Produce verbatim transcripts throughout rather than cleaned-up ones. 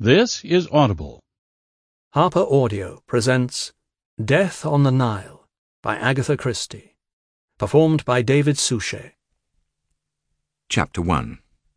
This is Audible. Harper Audio presents Death on the Nile by Agatha Christie, performed by David Suchet. Chapter one.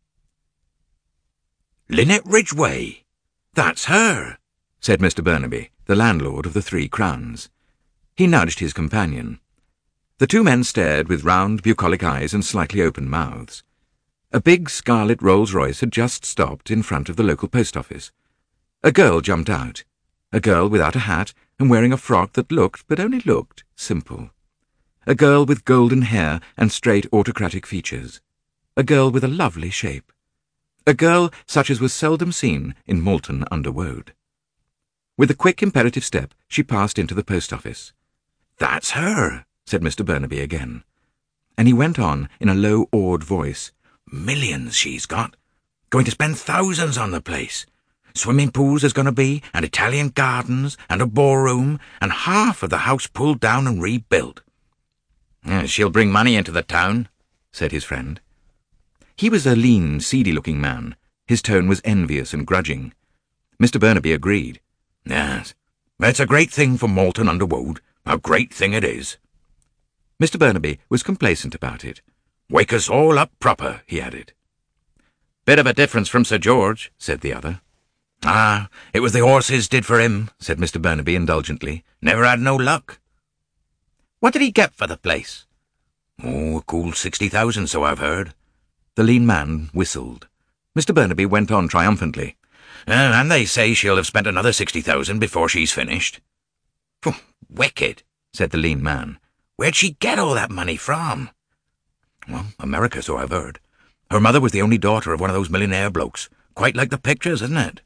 "Lynette Ridgway! That's her!" said Mister Burnaby, the landlord of the Three Crowns. He nudged his companion. The two men stared with round, bucolic eyes and slightly open mouths. A big scarlet Rolls-Royce had just stopped in front of the local post office. A girl jumped out. A girl without a hat and wearing a frock that looked, but only looked, simple. A girl with golden hair and straight autocratic features. A girl with a lovely shape. A girl such as was seldom seen in Moulton-under-Woad. With a quick, imperative step, she passed into the post office. "That's her," said Mister Burnaby again. And he went on in a low, awed voice. "Millions she's got. Going to spend thousands on the place. Swimming pools there's going to be, and Italian gardens, and a ballroom, and half of the house pulled down and rebuilt." "Yeah, she'll bring money into the town," said his friend. He was a lean, seedy-looking man. His tone was envious and grudging. Mister Burnaby agreed. "Yes, it's a great thing for Moulton-under-Woad. A great thing it is." Mister Burnaby was complacent about it. "Wake us all up proper," he added. "Bit of a difference from Sir George," said the other. "Ah, it was the horses did for him," said Mister Burnaby indulgently. "Never had no luck." "What did he get for the place?" "Oh, a cool sixty thousand, so I've heard." The lean man whistled. Mister Burnaby went on triumphantly. Uh, "and they say she'll have spent another sixty thousand before she's finished." "Wicked," said the lean man. "Where'd she get all that money from?" "Well, America, so I've heard. Her mother was the only daughter of one of those millionaire blokes. Quite like the pictures, isn't it?"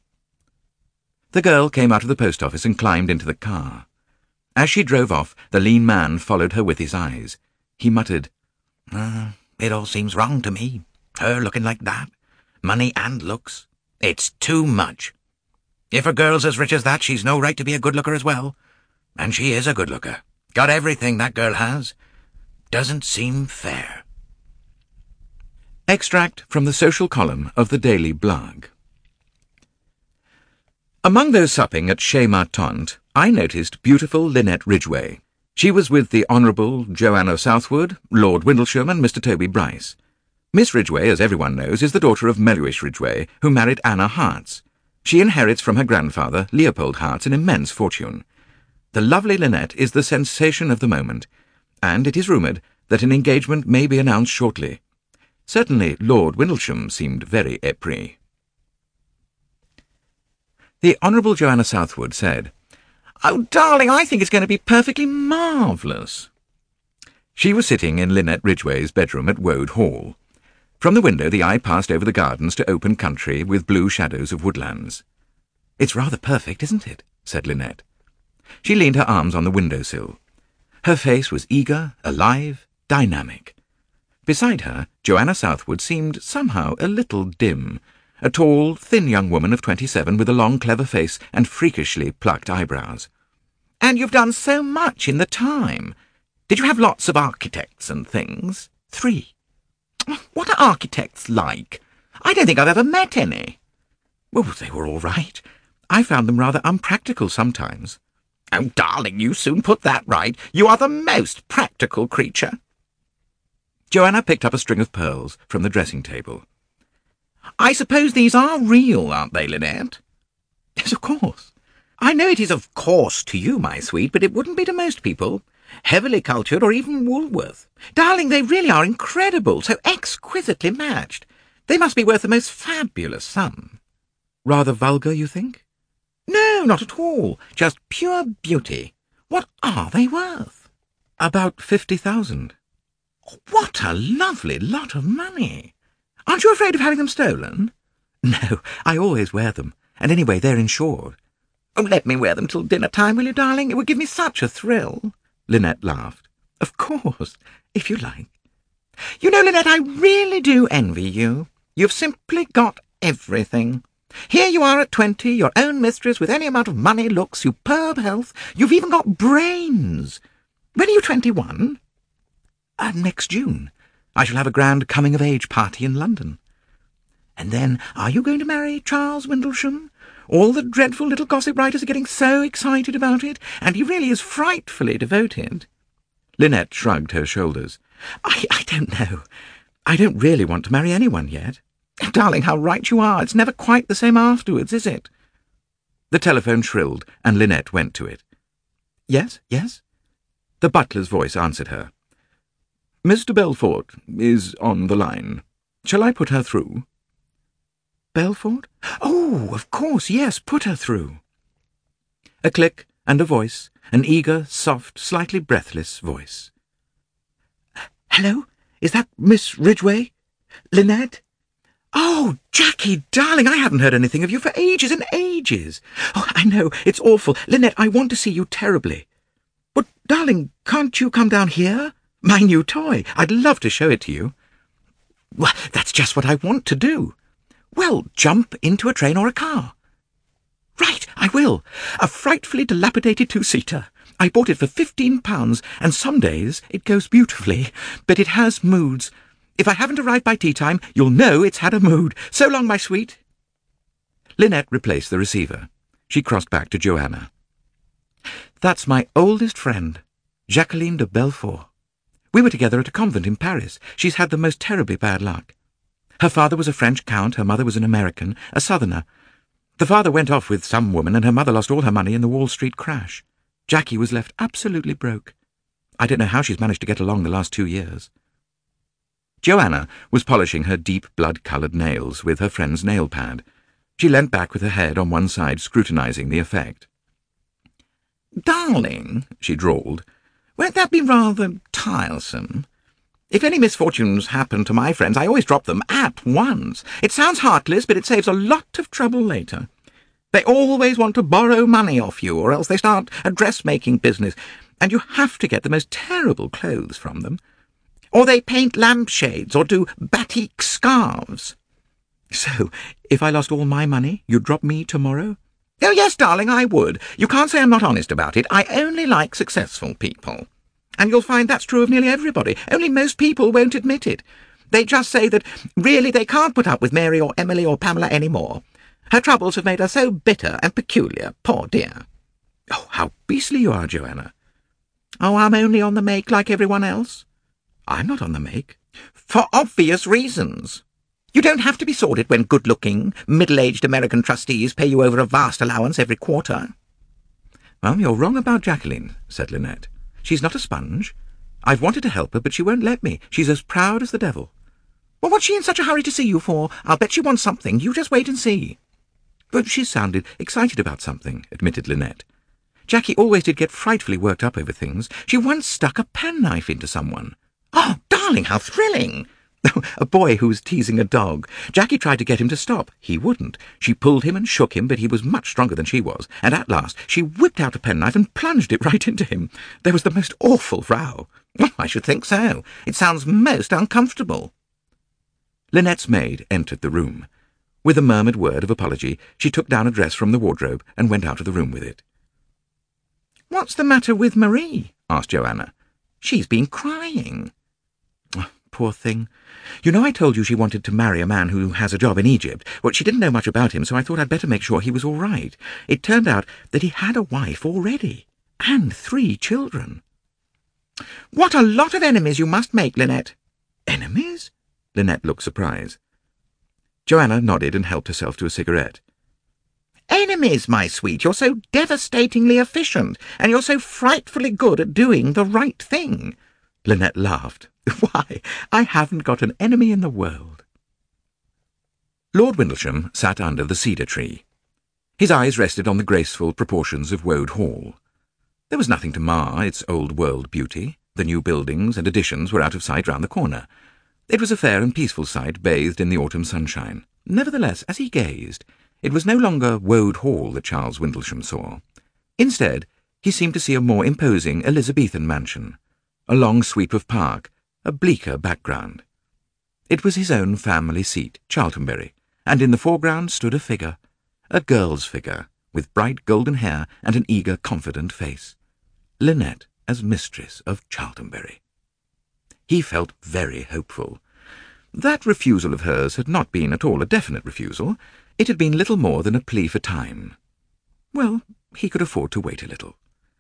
The girl came out of the post office and climbed into the car. As she drove off, the lean man followed her with his eyes. He muttered, uh, "It all seems wrong to me. Her looking like that. Money and looks. It's too much. If a girl's as rich as that, she's no right to be a good looker as well. And she is a good looker. Got everything, that girl has. Doesn't seem fair." Extract from the social column of the Daily Blog. "Among those supping at Chez Ma Tante, I noticed beautiful Lynette Ridgway. She was with the Honourable Joanna Southwood, Lord Windlesham, and Mister Toby Bryce. Miss Ridgway, as everyone knows, is the daughter of Melhuish Ridgway, who married Anna Hartz. She inherits from her grandfather, Leopold Hartz, an immense fortune. The lovely Lynette is the sensation of the moment, and it is rumoured that an engagement may be announced shortly. Certainly Lord Windlesham seemed very épris." The Honourable Joanna Southwood said, "Oh, darling, I think it's going to be perfectly marvellous." She was sitting in Lynette Ridgway's bedroom at Woad Hall. From the window the eye passed over the gardens to open country with blue shadows of woodlands. "It's rather perfect, isn't it?" said Lynette. She leaned her arms on the window-sill. Her face was eager, alive, dynamic. Beside her, Joanna Southwood seemed somehow a little dim, a tall, thin young woman of twenty-seven with a long, clever face and freakishly plucked eyebrows. "And you've done so much in the time. Did you have lots of architects and things?" "Three." "What are architects like? I don't think I've ever met any." "Well, they were all right. I found them rather unpractical sometimes." "Oh, darling, you soon put that right. You are the most practical creature." Joanna picked up a string of pearls from the dressing-table. "I suppose these are real, aren't they, Lynette?" "Yes, of course. I know it is of course to you, my sweet, but it wouldn't be to most people. Heavily cultured, or even Woolworth. Darling, they really are incredible, so exquisitely matched. They must be worth the most fabulous sum." "Rather vulgar, you think?" "No, not at all. Just pure beauty. What are they worth?" "About fifty thousand." "What a lovely lot of money. Aren't you afraid of having them stolen?" "No, I always wear them, and anyway they're insured." "Oh, let me wear them till dinner time, will you, darling? It would give me such a thrill." Lynette laughed. "Of course, if you like." "You know, Lynette, I really do envy you. You've simply got everything. Here you are at twenty, your own mistress with any amount of money, looks, superb health. You've even got brains. When are you twenty-one?" Uh, next June. I shall have a grand coming-of-age party in London." "And then, are you going to marry Charles Windlesham? All the dreadful little gossip writers are getting so excited about it, and he really is frightfully devoted." Lynette shrugged her shoulders. I, I don't know. I don't really want to marry anyone yet. Darling, how right you are. It's never quite the same afterwards, is it? The telephone shrilled, and Lynette went to it. "Yes, yes?" The butler's voice answered her. "Mister Belfort is on the line. Shall I put her through?" "Belfort? Oh, of course, yes, put her through." A click and a voice, an eager, soft, slightly breathless voice. "Hello? Is that Miss Ridgway? Lynette? Oh, Jackie, darling, I haven't heard anything of you for ages and ages. Oh, I know, it's awful. Lynette, I want to see you terribly. But, darling, can't you come down here? My new toy. I'd love to show it to you." "Well, that's just what I want to do." "Well, jump into a train or a car." "Right, I will. A frightfully dilapidated two-seater. I bought it for fifteen pounds, and some days it goes beautifully, but it has moods. If I haven't arrived by tea-time, you'll know it's had a mood. So long, my sweet." Lynette replaced the receiver. She crossed back to Joanna. "That's my oldest friend, Jacqueline de Belfort. We were together at a convent in Paris. She's had the most terribly bad luck. Her father was a French count, her mother was an American, a southerner. The father went off with some woman, and her mother lost all her money in the Wall Street crash. Jackie was left absolutely broke. I don't know how she's managed to get along the last two years." Joanna was polishing her deep blood-coloured nails with her friend's nail pad. She leant back with her head on one side, scrutinising the effect. "Darling," she drawled, "won't that be rather tiresome? If any misfortunes happen to my friends, I always drop them at once. It sounds heartless, but it saves a lot of trouble later. They always want to borrow money off you, or else they start a dressmaking business, and you have to get the most terrible clothes from them. Or they paint lampshades, or do batik scarves. So, if I lost all my money, you'd drop me tomorrow?" "Oh, yes, darling, I would. You can't say I'm not honest about it. I only like successful people. And you'll find that's true of nearly everybody, only most people won't admit it. They just say that really they can't put up with Mary or Emily or Pamela any more. Her troubles have made her so bitter and peculiar, poor dear." "Oh, how beastly you are, Joanna." "Oh, I'm only on the make like everyone else." "I'm not on the make." "For obvious reasons. You don't have to be sordid when good-looking, middle-aged American trustees pay you over a vast allowance every quarter." "Well, you're wrong about Jacqueline," said Lynette. "She's not a sponge. I've wanted to help her, but she won't let me. She's as proud as the devil." Well, what's she in such a hurry to see you for? I'll bet she wants something. You just wait and see. But she sounded excited about something, admitted Lynette. Jackie always did get frightfully worked up over things. She once stuck a penknife into someone. Oh, darling, how thrilling! A boy who was teasing a dog. Jackie tried to get him to stop. He wouldn't. She pulled him and shook him, but he was much stronger than she was, and at last she whipped out a penknife and plunged it right into him. There was the most awful row. Oh, I should think so. It sounds most uncomfortable. Lynette's maid entered the room. With a murmured word of apology, she took down a dress from the wardrobe and went out of the room with it. "What's the matter with Marie?" asked Joanna. "She's been crying." Oh, poor thing. You know I told you she wanted to marry a man who has a job in Egypt. Well, she didn't know much about him, so I thought I'd better make sure he was all right. It turned out that he had a wife already, and three children. "What a lot of enemies you must make, Lynette." "Enemies?" Lynette looked surprised. Joanna nodded and helped herself to a cigarette. "Enemies, my sweet. You're so devastatingly efficient, and you're so frightfully good at doing the right thing." Lynette laughed. "Why, I haven't got an enemy in the world." Lord Windlesham sat under the cedar tree. His eyes rested on the graceful proportions of Woad Hall. There was nothing to mar its old-world beauty. The new buildings and additions were out of sight round the corner. It was a fair and peaceful sight, bathed in the autumn sunshine. Nevertheless, as he gazed, it was no longer Woad Hall that Charles Windlesham saw. Instead, he seemed to see a more imposing Elizabethan mansion, a long sweep of park, a bleaker background. It was his own family seat, Charltonbury, and in the foreground stood a figure, a girl's figure, with bright golden hair and an eager, confident face. Lynette as mistress of Charltonbury. He felt very hopeful. That refusal of hers had not been at all a definite refusal. It had been little more than a plea for time. Well, he could afford to wait a little.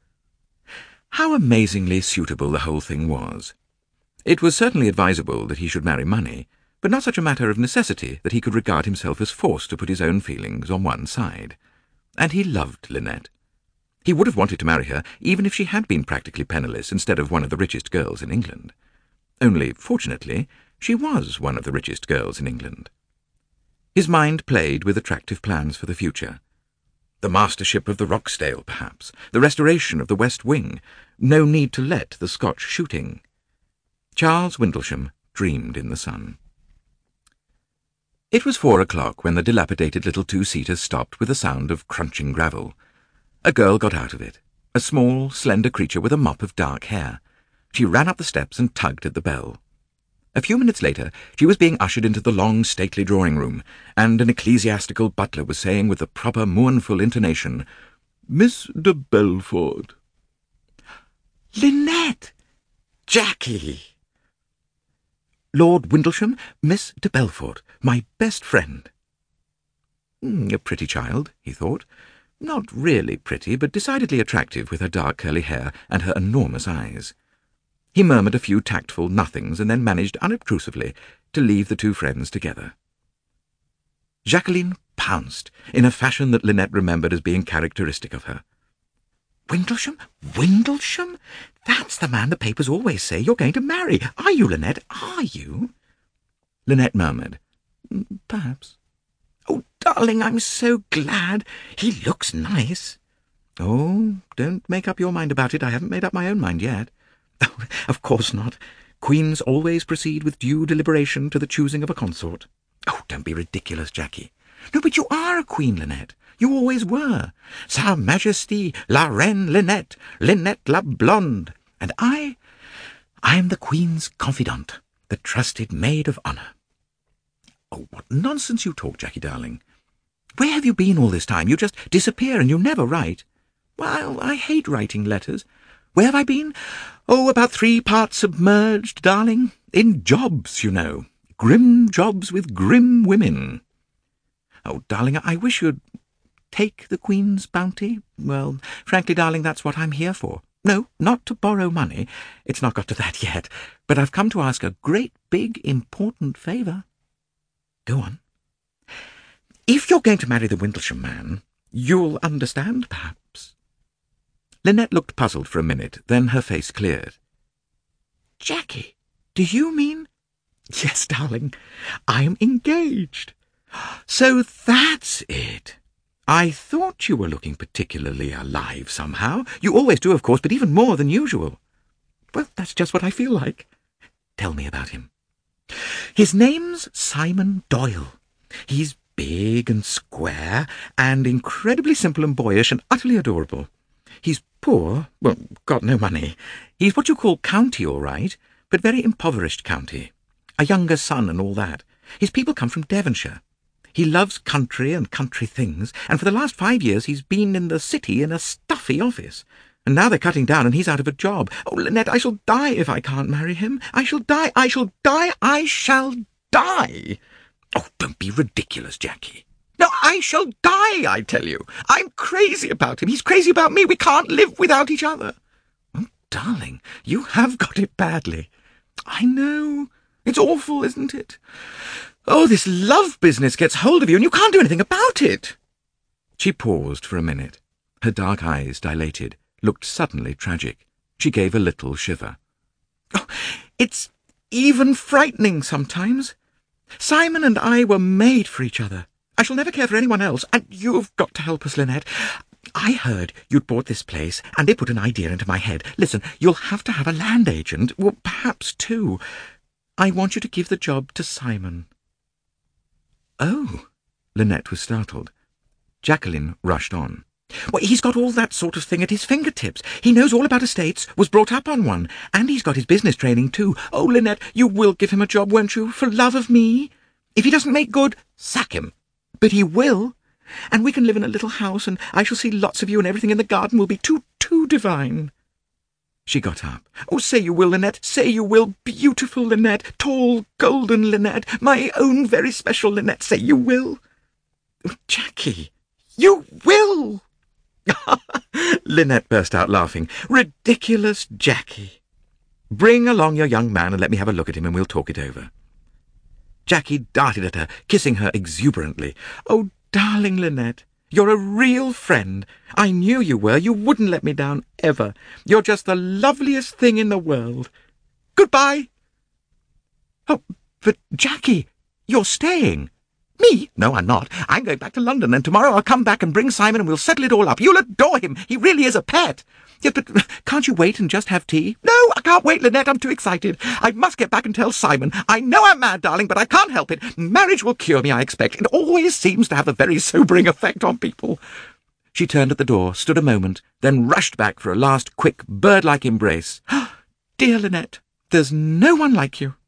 How amazingly suitable the whole thing was. It was certainly advisable that he should marry money, but not such a matter of necessity that he could regard himself as forced to put his own feelings on one side. And he loved Lynette. He would have wanted to marry her even if she had been practically penniless instead of one of the richest girls in England. Only, fortunately, she was one of the richest girls in England. His mind played with attractive plans for the future. The mastership of the Rochdale, perhaps, the restoration of the West Wing, no need to let the Scotch shooting. Charles Windlesham dreamed in the sun. It was four o'clock when the dilapidated little two-seater stopped with a sound of crunching gravel. A girl got out of it, a small, slender creature with a mop of dark hair. She ran up the steps and tugged at the bell. A few minutes later, she was being ushered into the long, stately drawing-room, and an ecclesiastical butler was saying with the proper mournful intonation, "Miss de Belfort." "Lynette! Jackie!" "Lord Windlesham, Miss de Belfort, my best friend." Mm, a pretty child, he thought. Not really pretty, but decidedly attractive with her dark curly hair and her enormous eyes. He murmured a few tactful nothings and then managed unobtrusively to leave the two friends together. Jacqueline pounced, in a fashion that Lynette remembered as being characteristic of her. "Windlesham? Windlesham? That's the man the papers always say you're going to marry. Are you, Lynette? Are you?" Lynette murmured, "Perhaps." "Oh, darling, I'm so glad. He looks nice." "Oh, don't make up your mind about it. I haven't made up my own mind yet." "Oh, of course not. Queens always proceed with due deliberation to the choosing of a consort." "Oh, don't be ridiculous, Jackie." "No, but you are a queen, Lynette. You always were. Sa Majesté la Reine Lynette, Lynette la Blonde. And I, I am the Queen's confidant, the trusted maid of honour." "Oh, what nonsense you talk, Jackie, darling. Where have you been all this time? You just disappear and you never write." "Well, I hate writing letters. Where have I been? Oh, about three parts submerged, darling. In jobs, you know. Grim jobs with grim women." "Oh, darling, I wish you'd take the Queen's bounty. Well, frankly, darling, that's what I'm here for. No, not to borrow money. It's not got to that yet. But I've come to ask a great, big, important favour." "Go on." "If you're going to marry the Windlesham man, you'll understand, perhaps." Lynette looked puzzled for a minute, then her face cleared. "Jackie, do you mean—" "Yes, darling, I'm engaged." "So that's it. I thought you were looking particularly alive somehow. You always do, of course, but even more than usual." "Well, that's just what I feel like." "Tell me about him." "His name's Simon Doyle. He's big and square, and incredibly simple and boyish and utterly adorable. He's poor, well, got no money. He's what you call county, all right, but very impoverished county. A younger son and all that. His people come from Devonshire. He loves country and country things, and for the last five years he's been in the city in a stuffy office. And now they're cutting down and he's out of a job. Oh, Lynette, I shall die if I can't marry him. I shall die, I shall die, I shall die." "Oh, don't be ridiculous, Jackie." "No, I shall die, I tell you. I'm crazy about him. He's crazy about me. We can't live without each other." "Oh, darling, you have got it badly." "I know. It's awful, isn't it? Oh, this love business gets hold of you and you can't do anything about it." She paused for a minute. Her dark eyes dilated, looked suddenly tragic. She gave a little shiver. "Oh, it's even frightening sometimes. Simon and I were made for each other. I shall never care for anyone else, and you've got to help us, Lynette. I heard you'd bought this place, and it put an idea into my head. Listen, you'll have to have a land agent, well, perhaps two. I want you to give the job to Simon." "Oh," Lynette was startled. Jacqueline rushed on. "Well, he's got all that sort of thing at his fingertips. He knows all about estates, was brought up on one, and he's got his business training too. Oh, Lynette, you will give him a job, won't you, for love of me? If he doesn't make good, sack him. But he will. And we can live in a little house, and I shall see lots of you, and everything in the garden will be too, too divine." She got up. "Oh, say you will, Lynette, say you will. Beautiful Lynette, tall, golden Lynette, my own very special Lynette, say you will." Jackie, you will! Lynette burst out laughing. Ridiculous Jackie. Bring along your young man and let me have a look at him and we'll talk it over. Jackie darted at her, kissing her exuberantly. Oh, darling Lynette, you're a real friend. I knew you were. You wouldn't let me down, ever. You're just the loveliest thing in the world. Goodbye. Oh, but Jackie, you're staying. Me? No, I'm not. I'm going back to London, and tomorrow I'll come back and bring Simon and we'll settle it all up. You'll adore him. He really is a pet. Yes, but can't you wait and just have tea? No, I can't wait, Lynette. I'm too excited. I must get back and tell Simon. I know I'm mad, darling, but I can't help it. Marriage will cure me, I expect. It always seems to have a very sobering effect on people. She turned at the door, stood a moment, then rushed back for a last quick, bird-like embrace. Dear Lynette, there's no one like you.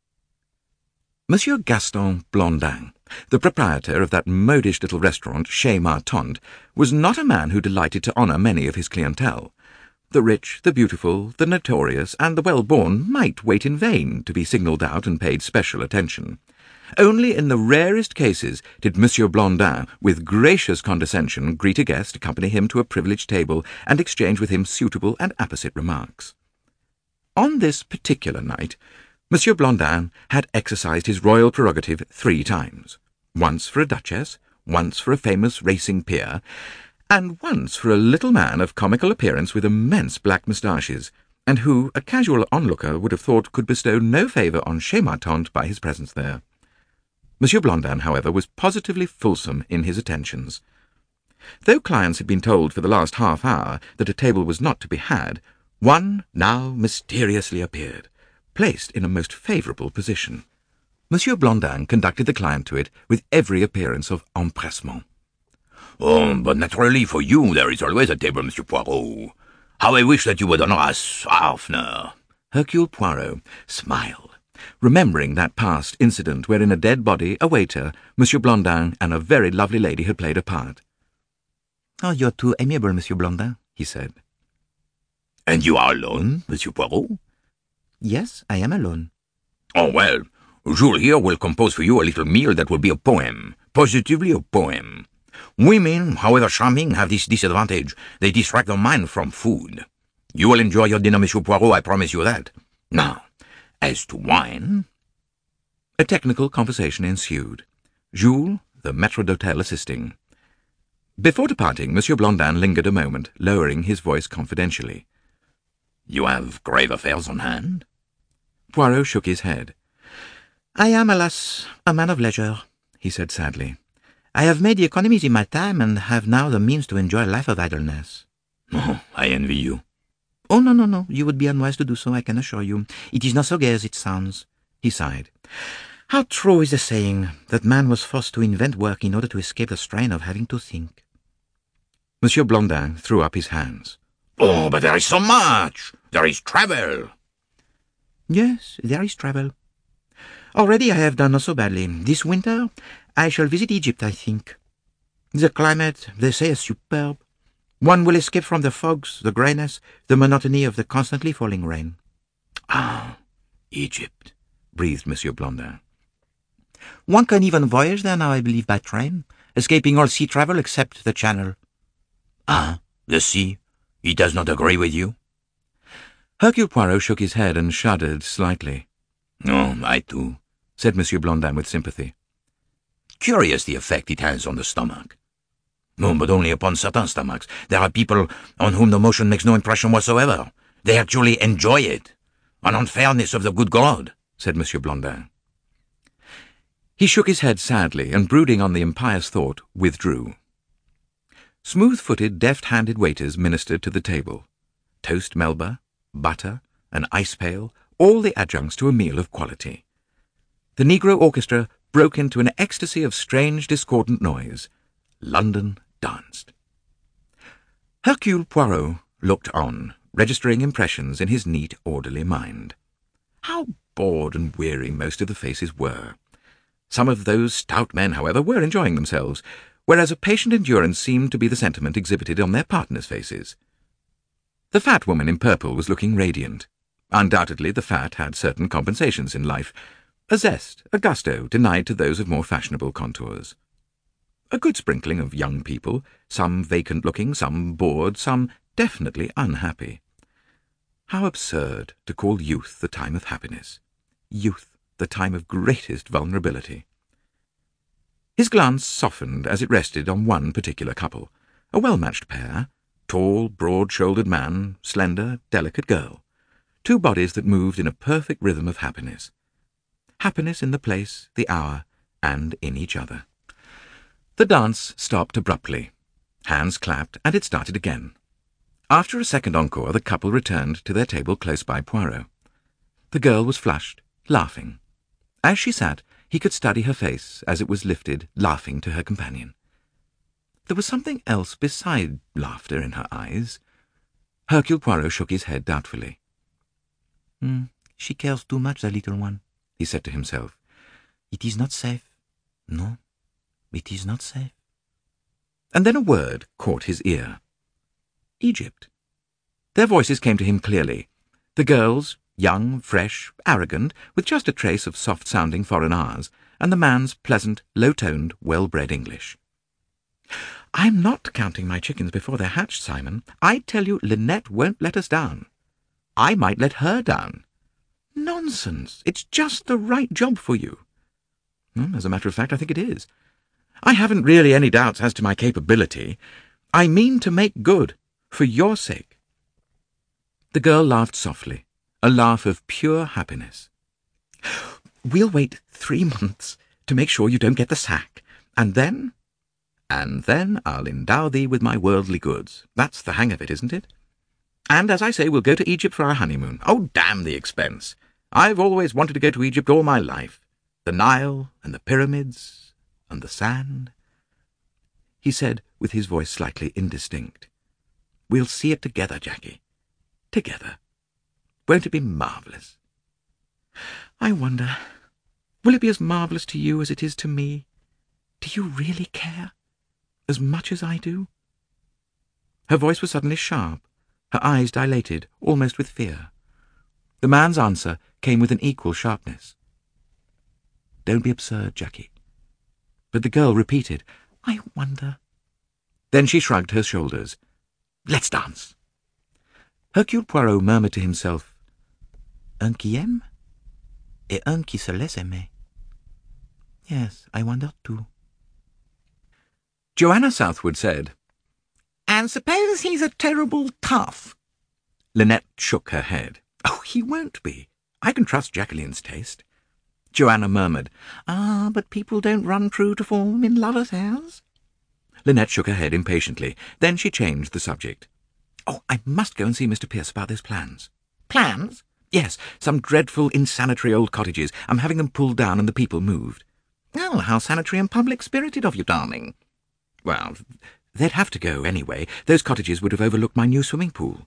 Monsieur Gaston Blondin, the proprietor of that modish little restaurant, Chez Ma Tante, was not a man who delighted to honour many of his clientele. The rich, the beautiful, the notorious, and the well-born might wait in vain to be signalled out and paid special attention. Only in the rarest cases did Monsieur Blondin, with gracious condescension, greet a guest, accompany him to a privileged table, and exchange with him suitable and apposite remarks. On this particular night, Monsieur Blondin had exercised his royal prerogative three times, once for a duchess, once for a famous racing peer, and once for a little man of comical appearance with immense black moustaches, and who a casual onlooker would have thought could bestow no favour on Chez Ma Tante by his presence there. Monsieur Blondin, however, was positively fulsome in his attentions. Though clients had been told for the last half hour that a table was not to be had, one now mysteriously appeared, placed in a most favourable position. Monsieur Blondin conducted the client to it with every appearance of empressement. Oh, but naturally for you there is always a table, Monsieur Poirot. How I wish that you would honour us oftener. Hercule Poirot smiled, remembering that past incident wherein a dead body, a waiter, Monsieur Blondin, and a very lovely lady had played a part. "Oh, you're too amiable, Monsieur Blondin," he said. And you are alone, Monsieur Poirot? Yes, I am alone. Oh, well, Jules here will compose for you a little meal that will be a poem, positively a poem. Women, however charming, have this disadvantage. They distract their mind from food. You will enjoy your dinner, Monsieur Poirot, I promise you that. Now, as to wine... A technical conversation ensued, Jules, the maître d'hôtel, assisting. Before departing, Monsieur Blondin lingered a moment, lowering his voice confidentially. You have grave affairs on hand? Poirot shook his head. I am, alas, a man of leisure, he said sadly. I have made the economies in my time, and have now the means to enjoy a life of idleness. Oh, I envy you. Oh, no, no, no, you would be unwise to do so, I can assure you. It is not so gay as it sounds. He sighed. How true is the saying that man was forced to invent work in order to escape the strain of having to think. Monsieur Blondin threw up his hands. Oh, but there is so much! There is travel! Yes, there is travel. Already I have done not so badly. This winter I shall visit Egypt, I think. The climate, they say, is superb. One will escape from the fogs, the greyness, the monotony of the constantly falling rain. Ah, Egypt, breathed Monsieur Blondin. One can even voyage there now, I believe, by train, escaping all sea travel except the Channel. Ah, the sea? It does not agree with you? Hercule Poirot shook his head and shuddered slightly. Oh, I too, said Monsieur Blondin with sympathy. Curious the effect it has on the stomach. No, but only upon certain stomachs. There are people on whom the motion makes no impression whatsoever. They actually enjoy it. An unfairness of the good God, said Monsieur Blondin. He shook his head sadly, and brooding on the impious thought, withdrew. Smooth-footed, deft-handed waiters ministered to the table. Toast Melba, butter, an ice pail, all the adjuncts to a meal of quality. The Negro orchestra broke into an ecstasy of strange, discordant noise. London danced. Hercule Poirot looked on, registering impressions in his neat, orderly mind. How bored and weary most of the faces were. Some of those stout men, however, were enjoying themselves, whereas a patient endurance seemed to be the sentiment exhibited on their partners' faces. The fat woman in purple was looking radiant. Undoubtedly the fat had certain compensations in life, a zest, a gusto denied to those of more fashionable contours. A good sprinkling of young people, some vacant-looking, some bored, some definitely unhappy. How absurd to call youth the time of happiness, youth the time of greatest vulnerability. His glance softened as it rested on one particular couple, a well-matched pair, tall, broad-shouldered man, slender, delicate girl, two bodies that moved in a perfect rhythm of happiness. Happiness in the place, the hour, and in each other. The dance stopped abruptly. Hands clapped, and it started again. After a second encore, the couple returned to their table close by Poirot. The girl was flushed, laughing. As she sat, he could study her face as it was lifted, laughing to her companion. There was something else beside laughter in her eyes. Hercule Poirot shook his head doubtfully. Mm, she cares too much, the little one, he said to himself. It is not safe. No, it is not safe. And then a word caught his ear. Egypt. Their voices came to him clearly. The girls, young, fresh, arrogant, with just a trace of soft-sounding foreign R's, and the man's pleasant, low-toned, well-bred English. I'm not counting my chickens before they're hatched, Simon. I tell you, Lynette won't let us down. I might let her down. Nonsense. It's just the right job for you. As a matter of fact, I think it is. I haven't really any doubts as to my capability. I mean to make good, for your sake. The girl laughed softly, a laugh of pure happiness. We'll wait three months to make sure you don't get the sack, and then... And then I'll endow thee with my worldly goods. That's the hang of it, isn't it? And, as I say, we'll go to Egypt for our honeymoon. Oh, damn the expense. I've always wanted to go to Egypt all my life. The Nile, and the pyramids, and the sand. He said, with his voice slightly indistinct, We'll see it together, Jackie. Together. Won't it be marvellous? I wonder, will it be as marvellous to you as it is to me? Do you really care? As much as I do? Her voice was suddenly sharp, her eyes dilated, almost with fear. The man's answer came with an equal sharpness. Don't be absurd, Jackie. But the girl repeated, I wonder. Then she shrugged her shoulders. Let's dance. Hercule Poirot murmured to himself, Un qui aime, et un qui se laisse aimer. Yes, I wonder too. Joanna Southwood said, And suppose he's a terrible tough. Lynette shook her head. Oh, he won't be. I can trust Jacqueline's taste. Joanna murmured, Ah, but people don't run true to form in love affairs. Lynette shook her head impatiently. Then she changed the subject. Oh, I must go and see Mister Pierce about those plans. Plans? Yes, some dreadful, insanitary old cottages. I'm having them pulled down and the people moved. Oh, how sanitary and public-spirited of you, darling. Well, they'd have to go anyway. Those cottages would have overlooked my new swimming pool.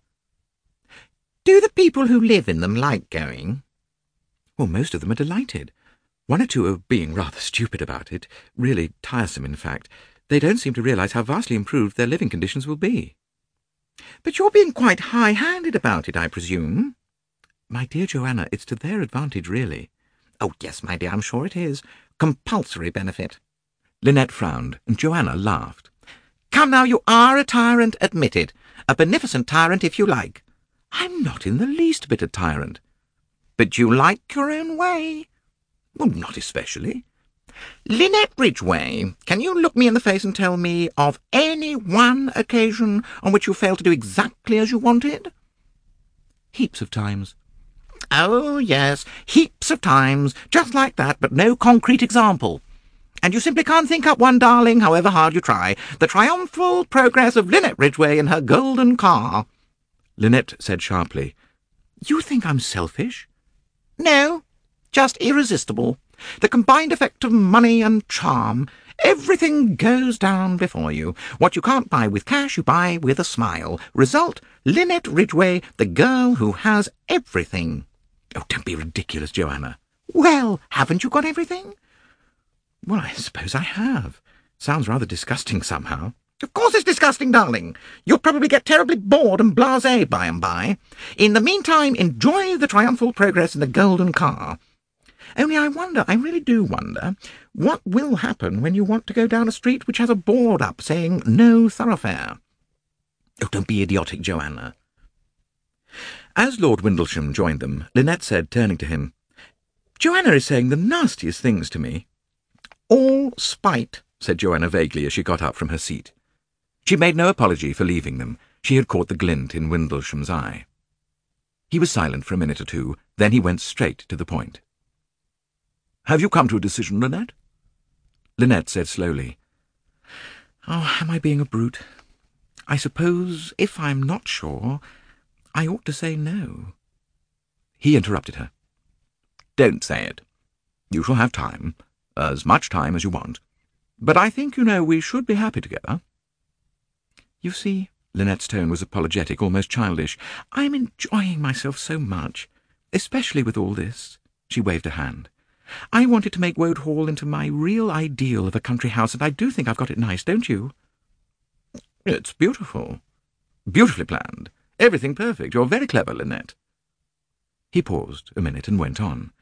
Do the people who live in them like going? Well, most of them are delighted. One or two are being rather stupid about it, really tiresome, in fact. They don't seem to realise how vastly improved their living conditions will be. But you're being quite high-handed about it, I presume? My dear Joanna, it's to their advantage, really. Oh, yes, my dear, I'm sure it is. Compulsory benefit. Lynette frowned, and Joanna laughed. Come now, you are a tyrant, admit it. A beneficent tyrant, if you like. I'm not in the least bit a tyrant. But you like your own way? Well, not especially. Lynette Ridgway, can you look me in the face and tell me of any one occasion on which you failed to do exactly as you wanted? Heaps of times. Oh, yes, heaps of times, just like that, but no concrete example. And you simply can't think up one, darling, however hard you try. The triumphal progress of Lynette Ridgway in her golden car. Lynette said sharply, You think I'm selfish? No, just irresistible. The combined effect of money and charm. Everything goes down before you. What you can't buy with cash, you buy with a smile. Result, Lynette Ridgway, the girl who has everything. Oh, don't be ridiculous, Joanna. Well, haven't you got everything? Well, I suppose I have. Sounds rather disgusting somehow. Of course it's disgusting, darling. You'll probably get terribly bored and blasé by and by. In the meantime, enjoy the triumphal progress in the golden car. Only I wonder, I really do wonder, what will happen when you want to go down a street which has a board up saying no thoroughfare? Oh, don't be idiotic, Joanna. As Lord Windlesham joined them, Lynette said, turning to him, Joanna is saying the nastiest things to me. All spite, said Joanna vaguely as she got up from her seat. She made no apology for leaving them. She had caught the glint in Windlesham's eye. He was silent for a minute or two, then he went straight to the point. "Have you come to a decision, Lynette?" Lynette said slowly, "Oh, am I being a brute? I suppose, if I'm not sure, I ought to say no." He interrupted her. "Don't say it. You shall have time, as much time as you want. But I think, you know, we should be happy together." "You see," Lynette's tone was apologetic, almost childish, "I'm enjoying myself so much, especially with all this." She waved a hand. "I wanted to make Woad Hall into my real ideal of a country house, and I do think I've got it nice, don't you?" "It's beautiful. Beautifully planned. Everything perfect. You're very clever, Lynette." He paused a minute and went on.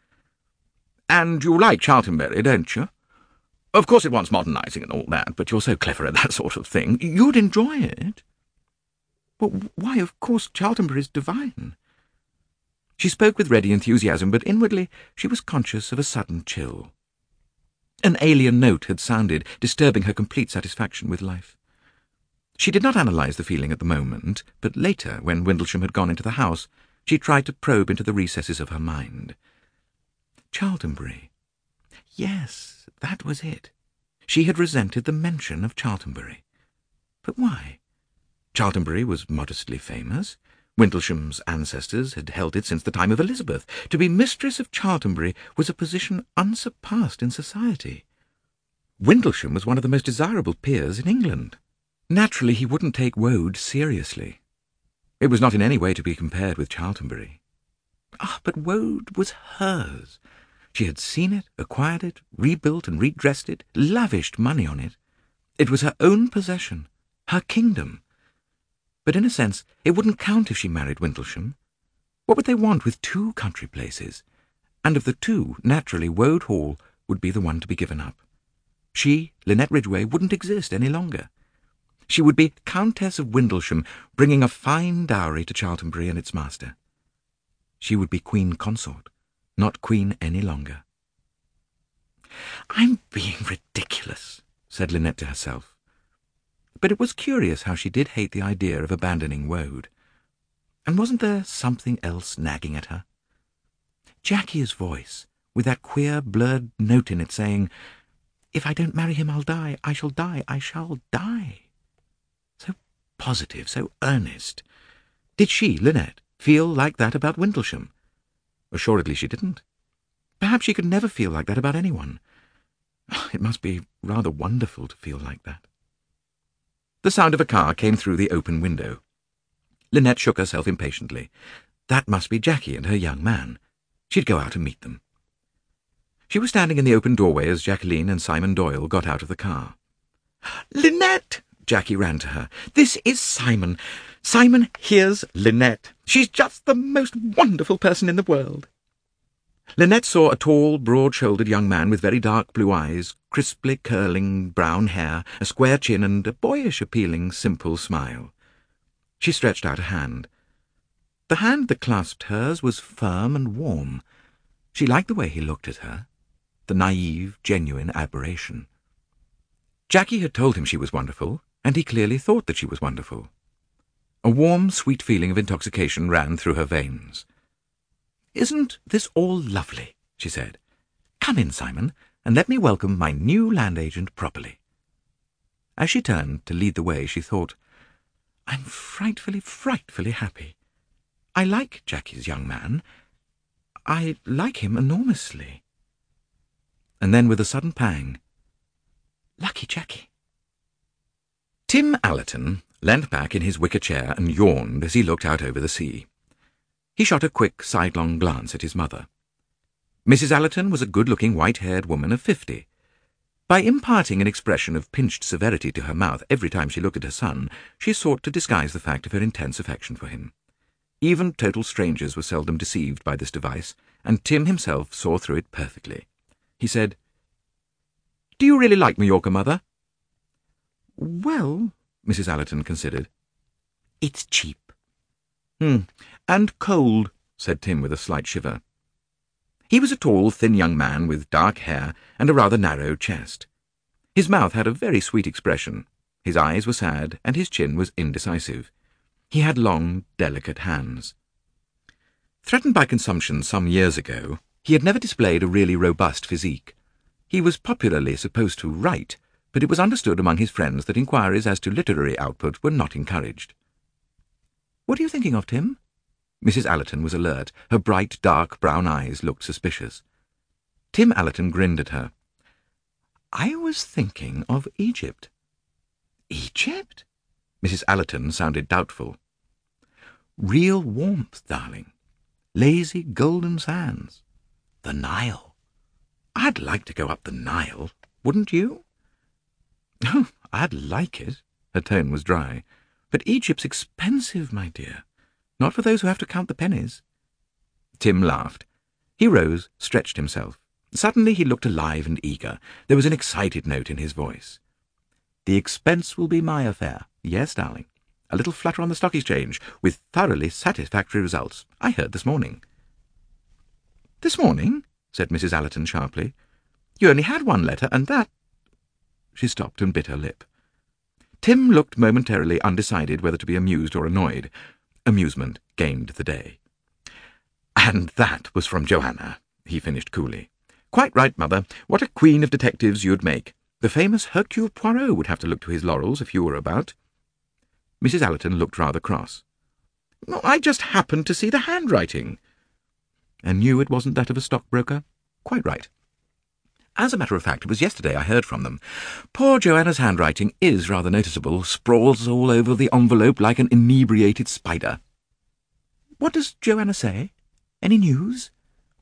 "And you like Charltonbury, don't you? Of course it wants modernising and all that, but you're so clever at that sort of thing. You'd enjoy it." "Well, why, of course, Charltonbury's divine." She spoke with ready enthusiasm, but inwardly she was conscious of a sudden chill. An alien note had sounded, disturbing her complete satisfaction with life. She did not analyse the feeling at the moment, but later, when Windlesham had gone into the house, she tried to probe into the recesses of her mind. Charltonbury. Yes, that was it. She had resented the mention of Charltonbury. But why? Charltonbury was modestly famous. Windlesham's ancestors had held it since the time of Elizabeth. To be mistress of Charltonbury was a position unsurpassed in society. Windlesham was one of the most desirable peers in England. Naturally, he wouldn't take Woad seriously. It was not in any way to be compared with Charltonbury. Ah, but Woad was hers. She had seen it, acquired it, rebuilt and redressed it, lavished money on it. It was her own possession, her kingdom. But in a sense, it wouldn't count if she married Windlesham. What would they want with two country places? And of the two, naturally, Woad Hall would be the one to be given up. She, Lynette Ridgway, wouldn't exist any longer. She would be Countess of Windlesham, bringing a fine dowry to Charltonbury and its master. She would be Queen Consort, not Queen any longer. "I'm being ridiculous," said Lynette to herself. But it was curious how she did hate the idea of abandoning Woad. And wasn't there something else nagging at her? Jackie's voice, with that queer blurred note in it saying, "If I don't marry him, I'll die, I shall die, I shall die." So positive, so earnest. Did she, Lynette, feel like that about Windlesham? Assuredly she didn't. Perhaps she could never feel like that about anyone. It must be rather wonderful to feel like that. The sound of a car came through the open window. Lynette shook herself impatiently. That must be Jackie and her young man. She'd go out and meet them. She was standing in the open doorway as Jacqueline and Simon Doyle got out of the car. "Lynette!" Jackie ran to her. "This is Simon. Simon, here's Lynette. She's just the most wonderful person in the world." Lynette saw a tall, broad-shouldered young man with very dark blue eyes, crisply curling brown hair, a square chin, and a boyish, appealing, simple smile. She stretched out a hand. The hand that clasped hers was firm and warm. She liked the way he looked at her, the naive, genuine admiration. Jackie had told him she was wonderful, and he clearly thought that she was wonderful. A warm, sweet feeling of intoxication ran through her veins. "Isn't this all lovely?" she said. "Come in, Simon, and let me welcome my new land agent properly." As she turned to lead the way, she thought, "I'm frightfully, frightfully happy. I like Jackie's young man. I like him enormously." And then, with a sudden pang, "Lucky Jackie." Tim Allerton leant back in his wicker chair and yawned as he looked out over the sea. He shot a quick, sidelong glance at his mother. Missus Allerton was a good-looking, white-haired woman of fifty. By imparting an expression of pinched severity to her mouth every time she looked at her son, she sought to disguise the fact of her intense affection for him. Even total strangers were seldom deceived by this device, and Tim himself saw through it perfectly. He said, "Do you really like Mallorca, Mother?" "Well," Missus Allerton considered, "it's cheap." "Hmm, and cold," said Tim with a slight shiver. He was a tall, thin young man with dark hair and a rather narrow chest. His mouth had a very sweet expression, his eyes were sad, and his chin was indecisive. He had long, delicate hands. Threatened by consumption some years ago, he had never displayed a really robust physique. He was popularly supposed to write, but it was understood among his friends that inquiries as to literary output were not encouraged. "What are you thinking of, Tim?" Missus Allerton was alert. Her bright, dark brown eyes looked suspicious. Tim Allerton grinned at her. "I was thinking of Egypt." "Egypt?" Missus Allerton sounded doubtful. "Real warmth, darling. Lazy golden sands. The Nile. I'd like to go up the Nile, wouldn't you?" "Oh, I'd like it." Her tone was dry. "But Egypt's expensive, my dear. Not for those who have to count the pennies." Tim laughed. He rose, stretched himself. Suddenly he looked alive and eager. There was an excited note in his voice. "The expense will be my affair. Yes, darling. A little flutter on the stock exchange, with thoroughly satisfactory results. I heard this morning." "This morning?" said Missus Allerton sharply. "You only had one letter, and that—" She stopped and bit her lip. Tim looked momentarily undecided whether to be amused or annoyed. Amusement gained the day. "And that was from Joanna," he finished coolly. "Quite right, Mother. What a queen of detectives you'd make. The famous Hercule Poirot would have to look to his laurels if you were about." Missus Allerton looked rather cross. "Oh, I just happened to see the handwriting." "And knew it wasn't that of a stockbroker? Quite right. As a matter of fact, it was yesterday I heard from them. Poor Joanna's handwriting is rather noticeable, sprawls all over the envelope like an inebriated spider." "What does Joanna say? Any news?"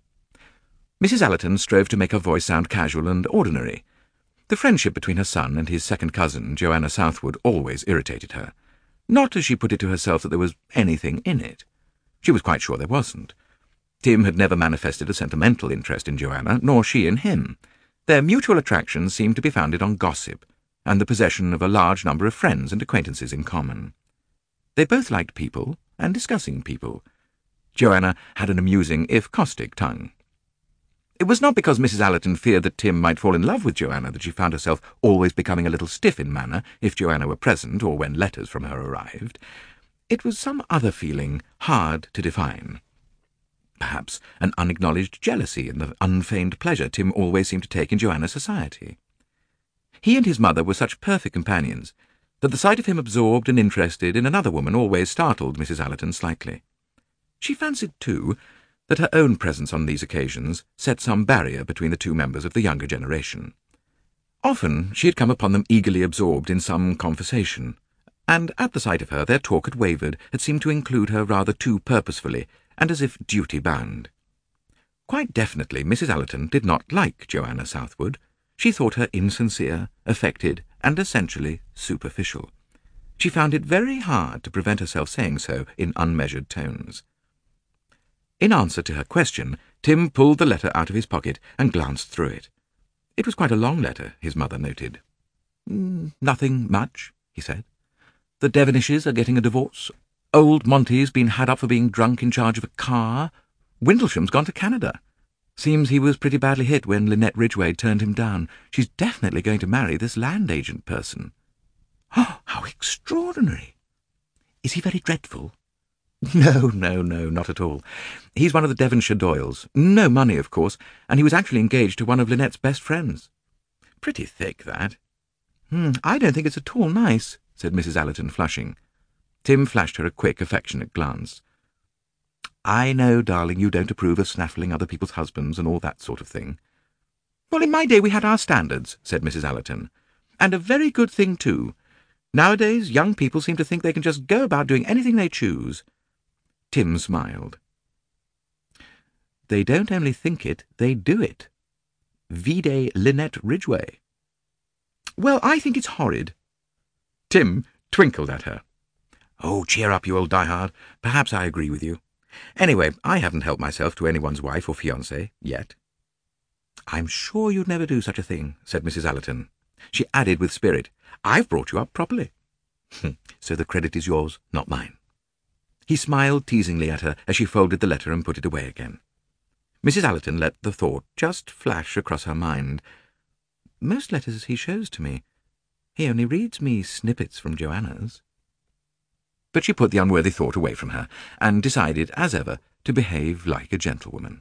Missus Allerton strove to make her voice sound casual and ordinary. The friendship between her son and his second cousin, Joanna Southwood, always irritated her. Not, as she put it to herself, that there was anything in it. She was quite sure there wasn't. Tim had never manifested a sentimental interest in Joanna, nor she in him. Their mutual attraction seemed to be founded on gossip, and the possession of a large number of friends and acquaintances in common. They both liked people, and discussing people. Joanna had an amusing, if caustic, tongue. It was not because Missus Allerton feared that Tim might fall in love with Joanna that she found herself always becoming a little stiff in manner if Joanna were present or when letters from her arrived. It was some other feeling, hard to define. Perhaps an unacknowledged jealousy and the unfeigned pleasure Tim always seemed to take in Joanna's society. He and his mother were such perfect companions that the sight of him absorbed and interested in another woman always startled Missus Allerton slightly. She fancied, too, that her own presence on these occasions set some barrier between the two members of the younger generation. Often she had come upon them eagerly absorbed in some conversation, and at the sight of her their talk had wavered, had seemed to include her rather too purposefully, and as if duty-bound. Quite definitely Missus Allerton did not like Joanna Southwood. She thought her insincere, affected, and essentially superficial. She found it very hard to prevent herself saying so in unmeasured tones. In answer to her question, Tim pulled the letter out of his pocket and glanced through it. It was quite a long letter, his mother noted. Mm, "Nothing much," he said. "The Devonishes are getting a divorce. Old Monty's been had up for being drunk in charge of a car. Windlesham's gone to Canada. Seems he was pretty badly hit when Lynette Ridgway turned him down. She's definitely going to marry this land agent person." "Oh, how extraordinary! Is he very dreadful?" No, no, no, not at all. He's one of the Devonshire Doyles. No money, of course, and he was actually engaged to one of Lynette's best friends. Pretty thick, that. Hmm, I don't think it's at all nice, said Missus Allerton, flushing. Tim flashed her a quick, affectionate glance. "I know, darling, you don't approve of snaffling other people's husbands and all that sort of thing." "Well, in my day we had our standards," said Missus Allerton. "And a very good thing, too. Nowadays young people seem to think they can just go about doing anything they choose." Tim smiled. "They don't only think it, they do it. Vide Lynette Ridgway." "Well, I think it's horrid." Tim twinkled at her. Oh, cheer up, you old diehard. Perhaps I agree with you. Anyway, I haven't helped myself to anyone's wife or fiancée yet. I'm sure you'd never do such a thing, said Missus Allerton. She added with spirit, I've brought you up properly. So the credit is yours, not mine. He smiled teasingly at her as she folded the letter and put it away again. Missus Allerton let the thought just flash across her mind. Most letters he shows to me. He only reads me snippets from Joanna's. But she put the unworthy thought away from her, and decided, as ever, to behave like a gentlewoman.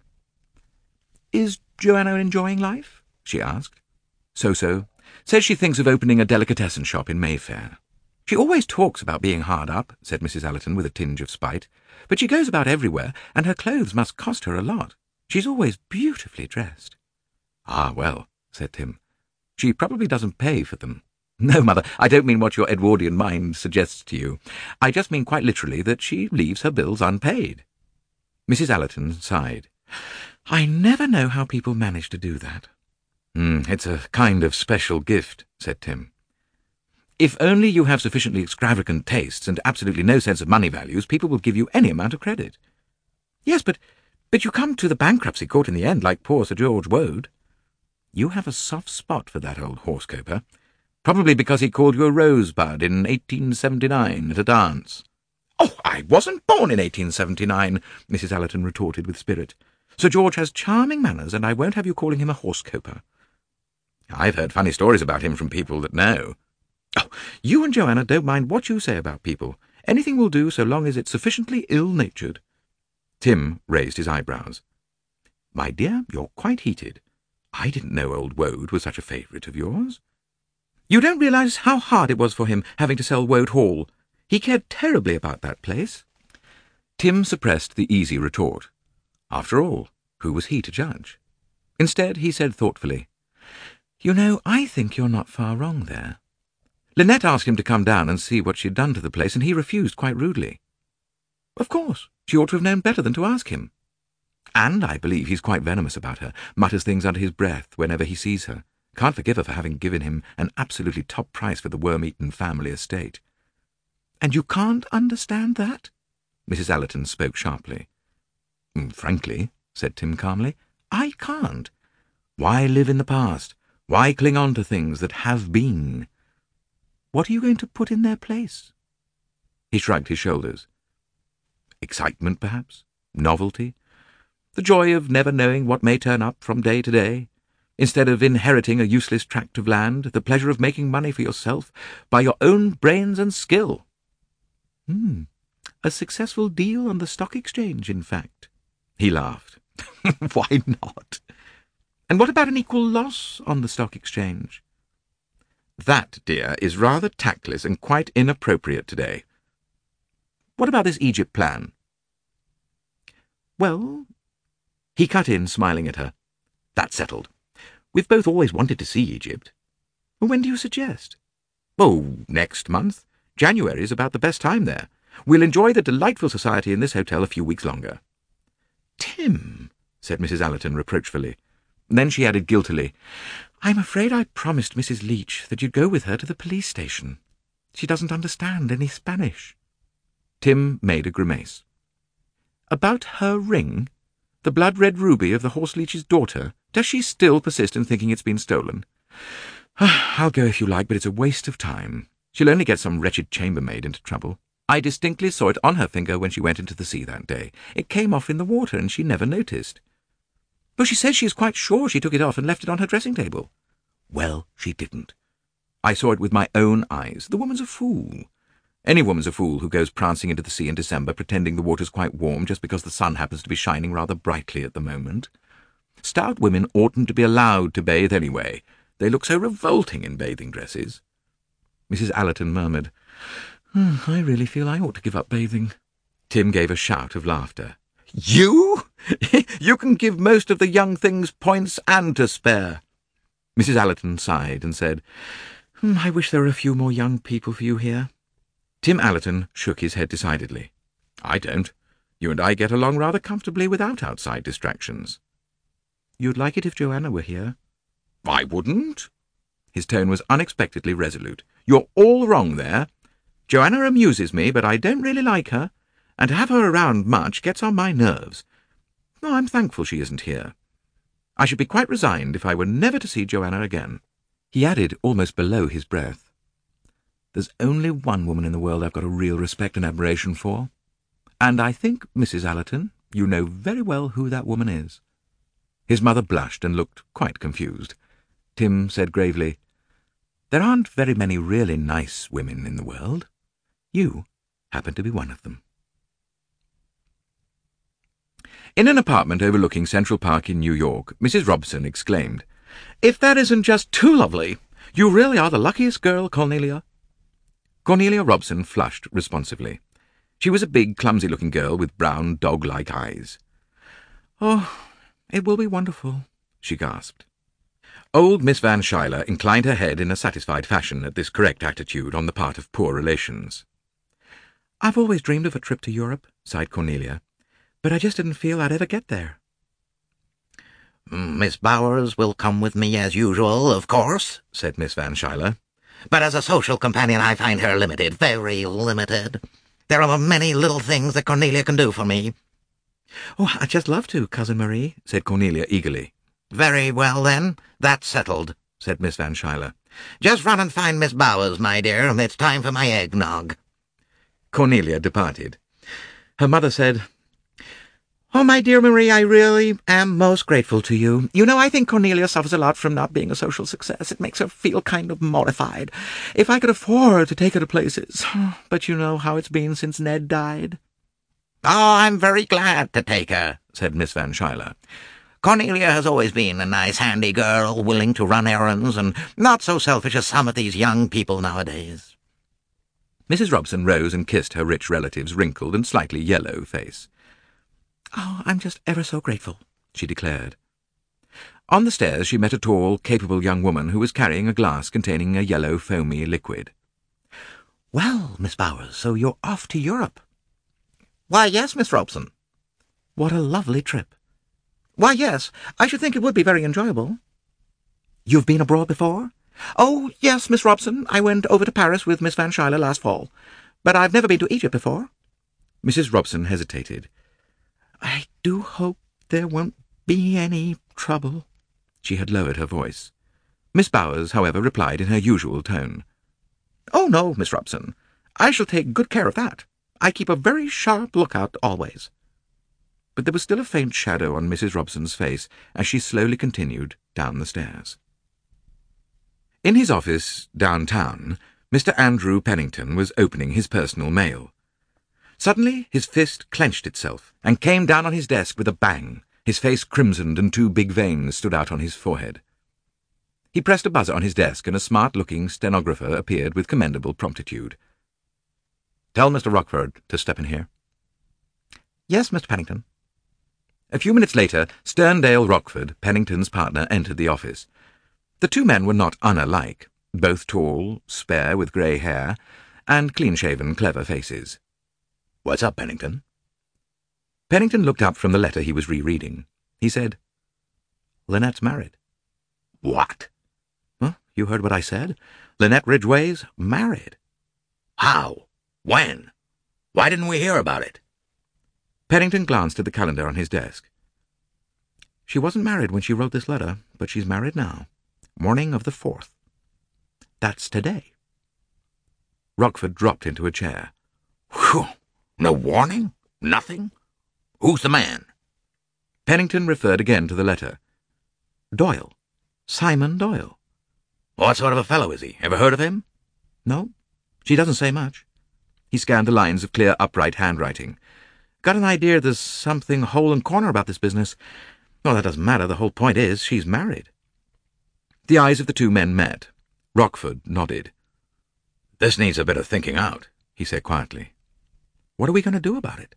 Is Joanna enjoying life? She asked. So-so. Says she thinks of opening a delicatessen shop in Mayfair. She always talks about being hard up, said Missus Allerton with a tinge of spite, but she goes about everywhere, and her clothes must cost her a lot. She's always beautifully dressed. Ah, well, said Tim. She probably doesn't pay for them. No, Mother, I don't mean what your Edwardian mind suggests to you. I just mean quite literally that she leaves her bills unpaid. Missus Allerton sighed. I never know how people manage to do that. Mm, it's a kind of special gift, said Tim. If only you have sufficiently extravagant tastes and absolutely no sense of money values, people will give you any amount of credit. Yes, but, but you come to the bankruptcy court in the end, like poor Sir George Woad. You have a soft spot for that old horse-coper. Probably because he called you a rosebud in eighteen seventy-nine at a dance. Oh, I wasn't born in eighteen seventy-nine, Missus Allerton retorted with spirit. Sir George has charming manners, and I won't have you calling him a horse-coper. I've heard funny stories about him from people that know. Oh, you and Joanna don't mind what you say about people. Anything will do so long as it's sufficiently ill-natured. Tim raised his eyebrows. My dear, you're quite heated. I didn't know old Woad was such a favourite of yours. You don't realise how hard it was for him having to sell Woad Hall. He cared terribly about that place. Tim suppressed the easy retort. After all, who was he to judge? Instead, he said thoughtfully, You know, I think you're not far wrong there. Lynette asked him to come down and see what she'd done to the place, and he refused quite rudely. Of course, she ought to have known better than to ask him. And I believe he's quite venomous about her, mutters things under his breath whenever he sees her. Can't forgive her for having given him an absolutely top price for the worm-eaten family estate. And you can't understand that? Missus Allerton spoke sharply. Frankly, said Tim calmly, I can't. Why live in the past? Why cling on to things that have been? What are you going to put in their place? He shrugged his shoulders. Excitement, perhaps? Novelty? The joy of never knowing what may turn up from day to day? Instead of inheriting a useless tract of land, the pleasure of making money for yourself by your own brains and skill. Hmm, a successful deal on the stock exchange, in fact. He laughed. Why not? And what about an equal loss on the stock exchange? That, dear, is rather tactless and quite inappropriate today. What about this Egypt plan? Well, he cut in, smiling at her. That's settled. We've both always wanted to see Egypt. When do you suggest? Oh, next month. January is about the best time there. We'll enjoy the delightful society in this hotel a few weeks longer. Tim, said Missus Allerton reproachfully. Then she added guiltily, I'm afraid I promised Missus Leach that you'd go with her to the police station. She doesn't understand any Spanish. Tim made a grimace. About her ring? The blood-red ruby of the horse leech's daughter? Does she still persist in thinking it's been stolen? I'll go if you like, but it's a waste of time. She'll only get some wretched chambermaid into trouble. I distinctly saw it on her finger when she went into the sea that day. It came off in the water, and she never noticed. But she says she is quite sure she took it off and left it on her dressing table. Well, she didn't. I saw it with my own eyes. The woman's a fool. Any woman's a fool who goes prancing into the sea in December pretending the water's quite warm just because the sun happens to be shining rather brightly at the moment. Stout women oughtn't to be allowed to bathe anyway. They look so revolting in bathing dresses. Missus Allerton murmured, hmm, I really feel I ought to give up bathing. Tim gave a shout of laughter. You? You can give most of the young things points and to spare. Missus Allerton sighed and said, hmm, I wish there were a few more young people for you here. Tim Allerton shook his head decidedly. I don't. You and I get along rather comfortably without outside distractions. You'd like it if Joanna were here? I wouldn't. His tone was unexpectedly resolute. You're all wrong there. Joanna amuses me, but I don't really like her, and to have her around much gets on my nerves. Oh, I'm thankful she isn't here. I should be quite resigned if I were never to see Joanna again." He added, almost below his breath, "There's only one woman in the world I've got a real respect and admiration for, and I think, Missus Allerton, you know very well who that woman is." His mother blushed and looked quite confused. Tim said gravely, "There aren't very many really nice women in the world. You happen to be one of them." In an apartment overlooking Central Park in New York, Missus Robson exclaimed, "If that isn't just too lovely! You really are the luckiest girl, Cornelia." Cornelia Robson flushed responsively. She was a big, clumsy-looking girl with brown, dog-like eyes. "Oh, it will be wonderful," she gasped. Old Miss Van Schuyler inclined her head in a satisfied fashion at this correct attitude on the part of poor relations. "I've always dreamed of a trip to Europe," sighed Cornelia, "but I just didn't feel I'd ever get there." "Miss Bowers will come with me as usual, of course," said Miss Van Schuyler. "But as a social companion I find her limited, very limited. There are many little things that Cornelia can do for me." "Oh, I'd just love to, Cousin Marie," said Cornelia eagerly. "Very well, then. That's settled," said Miss Van Schuyler. "Just run and find Miss Bowers, my dear. It's time for my eggnog." Cornelia departed. Her mother said, "Oh, my dear Marie, I really am most grateful to you. You know, I think Cornelia suffers a lot from not being a social success. It makes her feel kind of mortified. If I could afford to take her to places. But you know how it's been since Ned died." "Oh, I'm very glad to take her," said Miss Van Schuyler. "Cornelia has always been a nice, handy girl, willing to run errands, and not so selfish as some of these young people nowadays." Missus Robson rose and kissed her rich relative's wrinkled and slightly yellow face. "Oh, I'm just ever so grateful," she declared. On the stairs she met a tall, capable young woman who was carrying a glass containing a yellow, foamy liquid. "Well, Miss Bowers, so you're off to Europe?" "Why, yes, Miss Robson." "What a lovely trip." "Why, yes, I should think it would be very enjoyable." "You've been abroad before?" "Oh, yes, Miss Robson. I went over to Paris with Miss Van Schuyler last fall. But I've never been to Egypt before." Missus Robson hesitated. "I do hope there won't be any trouble." She had lowered her voice. Miss Bowers, however, replied in her usual tone. "Oh, no, Miss Robson. I shall take good care of that. I keep a very sharp lookout always." But there was still a faint shadow on Missus Robson's face as she slowly continued down the stairs. In his office downtown, Mister Andrew Pennington was opening his personal mail. Suddenly his fist clenched itself and came down on his desk with a bang. His face crimsoned and two big veins stood out on his forehead. He pressed a buzzer on his desk and a smart-looking stenographer appeared with commendable promptitude. "Tell Mister Rockford to step in here." "Yes, Mister Pennington." A few minutes later, Sterndale Rockford, Pennington's partner, entered the office. The two men were not unlike, both tall, spare, with grey hair, and clean-shaven, clever faces. "What's up, Pennington?" Pennington looked up from the letter he was rereading. He said, "Lynette's married." "What?" Well, you heard what I said. Lynette Ridgway's married." "How? When? Why didn't we hear about it?" Pennington glanced at the calendar on his desk. "She wasn't married when she wrote this letter, but she's married now. Morning of the fourth. That's today." Rockford dropped into a chair. "Whew! No warning? Nothing? Who's the man?" Pennington referred again to the letter. "Doyle. Simon Doyle." "What sort of a fellow is he? Ever heard of him?" "No. She doesn't say much." He scanned the lines of clear, upright handwriting. "Got an idea there's something hole and corner about this business. Well, that doesn't matter. The whole point is she's married." The eyes of the two men met. Rockford nodded. "This needs a bit of thinking out," he said quietly. "What are we going to do about it?"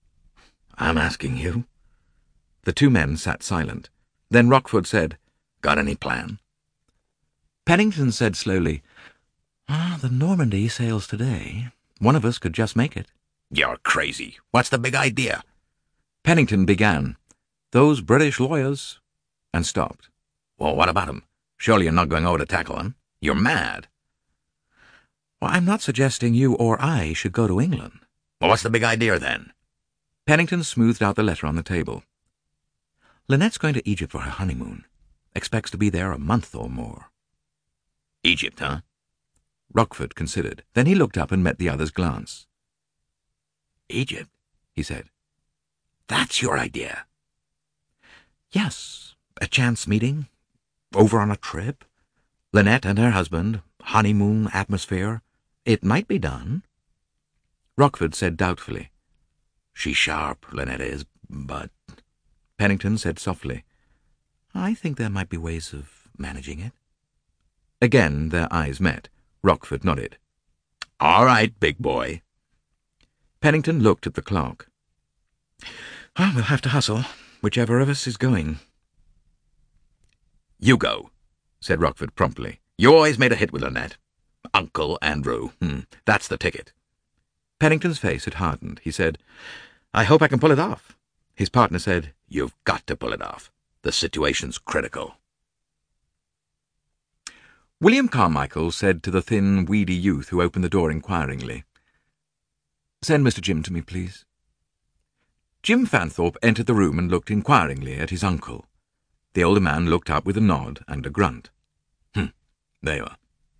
"I'm asking you." The two men sat silent. Then Rockford said, "Got any plan?" Pennington said slowly, ah, "The Normandy sails today. One of us could just make it." "You're crazy. What's the big idea?" Pennington began, "Those British lawyers," and stopped. "Well, what about them? Surely you're not going over to tackle them. You're mad." Well, I'm not suggesting you or I should go to England. Well, what's the big idea, then? Pennington smoothed out the letter on the table. Lynette's going to Egypt for her honeymoon. Expects to be there a month or more. Egypt, huh? Rockford considered. Then he looked up and met the other's glance. Egypt, he said. That's your idea? Yes, a chance meeting, over on a trip. Lynette and her husband, honeymoon atmosphere. It might be done. Rockford said doubtfully. She's sharp, Lynette is, but... Pennington said softly. I think there might be ways of managing it. Again their eyes met. Rockford nodded. All right, big boy. Pennington looked at the clock. Well, we'll have to hustle, whichever of us is going. You go, said Rockford promptly. You always made a hit with Lynette. Uncle Andrew. Hmm, that's the ticket. Pennington's face had hardened. He said, I hope I can pull it off. His partner said, You've got to pull it off. The situation's critical. William Carmichael said to the thin, weedy youth who opened the door inquiringly, Send Mister Jim to me, please. Jim Fanthorpe entered the room and looked inquiringly at his uncle. The older man looked up with a nod and a grunt. Hmm, there you are.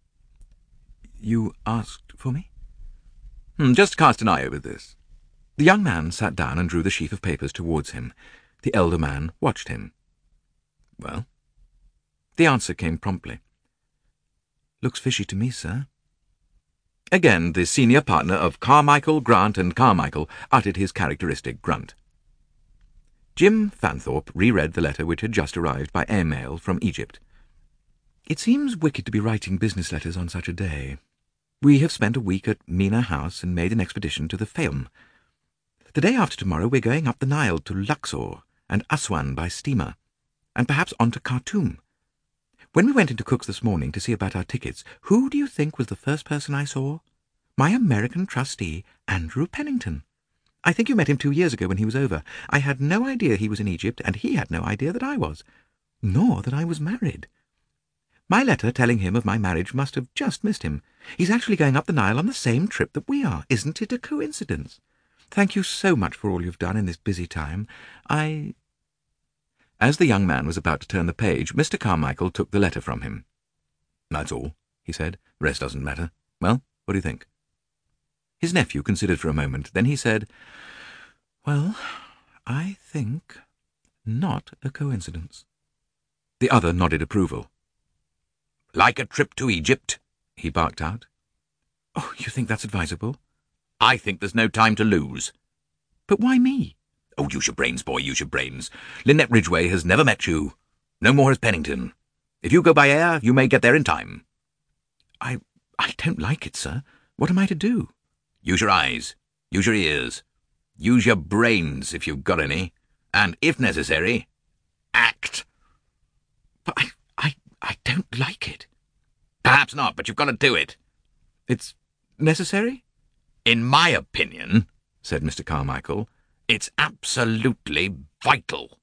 You asked for me? Hmm, just cast an eye over this. The young man sat down and drew the sheaf of papers towards him. The elder man watched him. Well? The answer came promptly. Looks fishy to me, sir. Again, the senior partner of Carmichael, Grant and Carmichael uttered his characteristic grunt. Jim Fanthorpe reread the letter which had just arrived by airmail from Egypt. It seems wicked to be writing business letters on such a day. We have spent a week at Mina House and made an expedition to the Fayum. The day after tomorrow we're going up the Nile to Luxor and Aswan by steamer, and perhaps on to Khartoum. When we went into Cook's this morning to see about our tickets, who do you think was the first person I saw? My American trustee, Andrew Pennington. I think you met him two years ago when he was over. I had no idea he was in Egypt, and he had no idea that I was, nor that I was married. My letter telling him of my marriage must have just missed him. He's actually going up the Nile on the same trip that we are. Isn't it a coincidence? Thank you so much for all you've done in this busy time. I... As the young man was about to turn the page, Mister Carmichael took the letter from him. That's all, he said. The rest doesn't matter. Well, what do you think? His nephew considered for a moment. Then he said, Well, I think not a coincidence. The other nodded approval. Like a trip to Egypt, he barked out. Oh, you think that's advisable? I think there's no time to lose. But why me? Oh, use your brains, boy, use your brains. Lynette Ridgway has never met you. No more has Pennington. If you go by air, you may get there in time. I... I don't like it, sir. What am I to do? Use your eyes. Use your ears. Use your brains, if you've got any. And, if necessary, act. But I... I... I don't like it. Perhaps not, but you've got to do it. It's necessary? In my opinion, said Mister Carmichael, it's absolutely vital.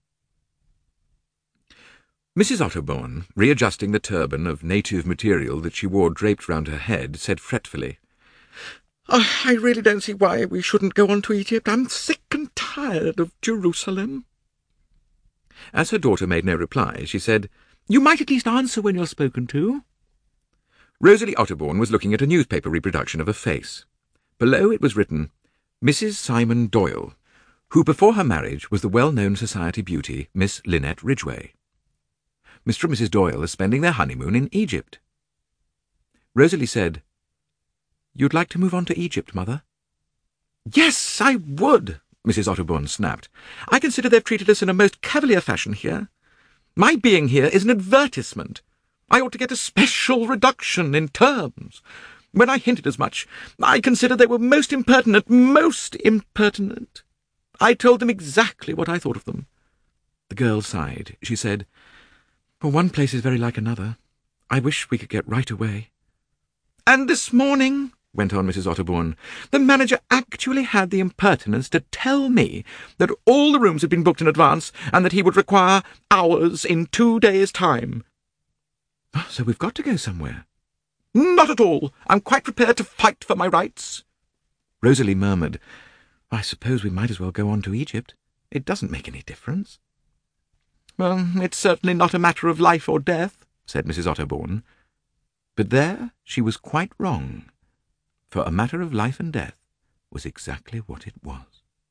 Missus Otterbourne, readjusting the turban of native material that she wore draped round her head, said fretfully, Oh, I really don't see why we shouldn't go on to Egypt. I'm sick and tired of Jerusalem. As her daughter made no reply, she said, You might at least answer when you're spoken to. Rosalie Otterbourne was looking at a newspaper reproduction of a face. Below it was written, Missus Simon Doyle, who before her marriage was the well-known society beauty Miss Lynette Ridgway. Mister and Missus Doyle are spending their honeymoon in Egypt. Rosalie said, You'd like to move on to Egypt, Mother? Yes, I would, Missus Otterbourne snapped. I consider they've treated us in a most cavalier fashion here. My being here is an advertisement. I ought to get a special reduction in terms. When I hinted as much, I considered they were most impertinent, most impertinent. I told them exactly what I thought of them. The girl sighed. She said, Well, one place is very like another. I wish we could get right away. And this morning, went on Missus Otterbourne, the manager actually had the impertinence to tell me that all the rooms had been booked in advance and that he would require hours in two days' time. So we've got to go somewhere. Not at all. I'm quite prepared to fight for my rights. Rosalie murmured, I suppose we might as well go on to Egypt. It doesn't make any difference. Well, it's certainly not a matter of life or death, said Missus Otterbourne. But there she was quite wrong, for a matter of life and death was exactly what it was.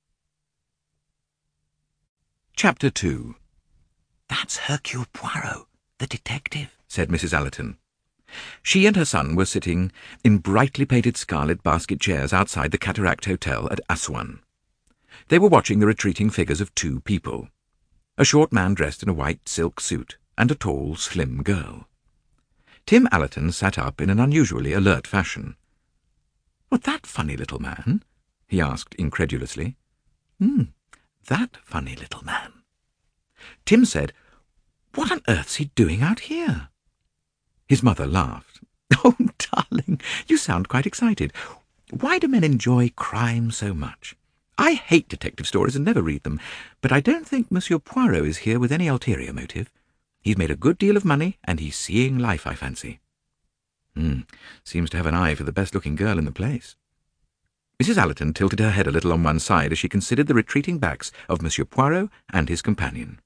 Chapter two. That's Hercule Poirot, the detective, said Missus Allerton. She and her son were sitting in brightly painted scarlet basket chairs outside the Cataract Hotel at Aswan. They were watching the retreating figures of two people, a short man dressed in a white silk suit and a tall, slim girl. Tim Allerton sat up in an unusually alert fashion. "What, that funny little man?" he asked incredulously. "Hmm, that funny little man." Tim said, "What on earth's he doing out here?" His mother laughed. "Oh, darling, you sound quite excited. Why do men enjoy crime so much? I hate detective stories and never read them, but I don't think Monsieur Poirot is here with any ulterior motive. He's made a good deal of money, and he's seeing life, I fancy. Hmm, seems to have an eye for the best-looking girl in the place." Missus Allerton tilted her head a little on one side as she considered the retreating backs of Monsieur Poirot and his companion.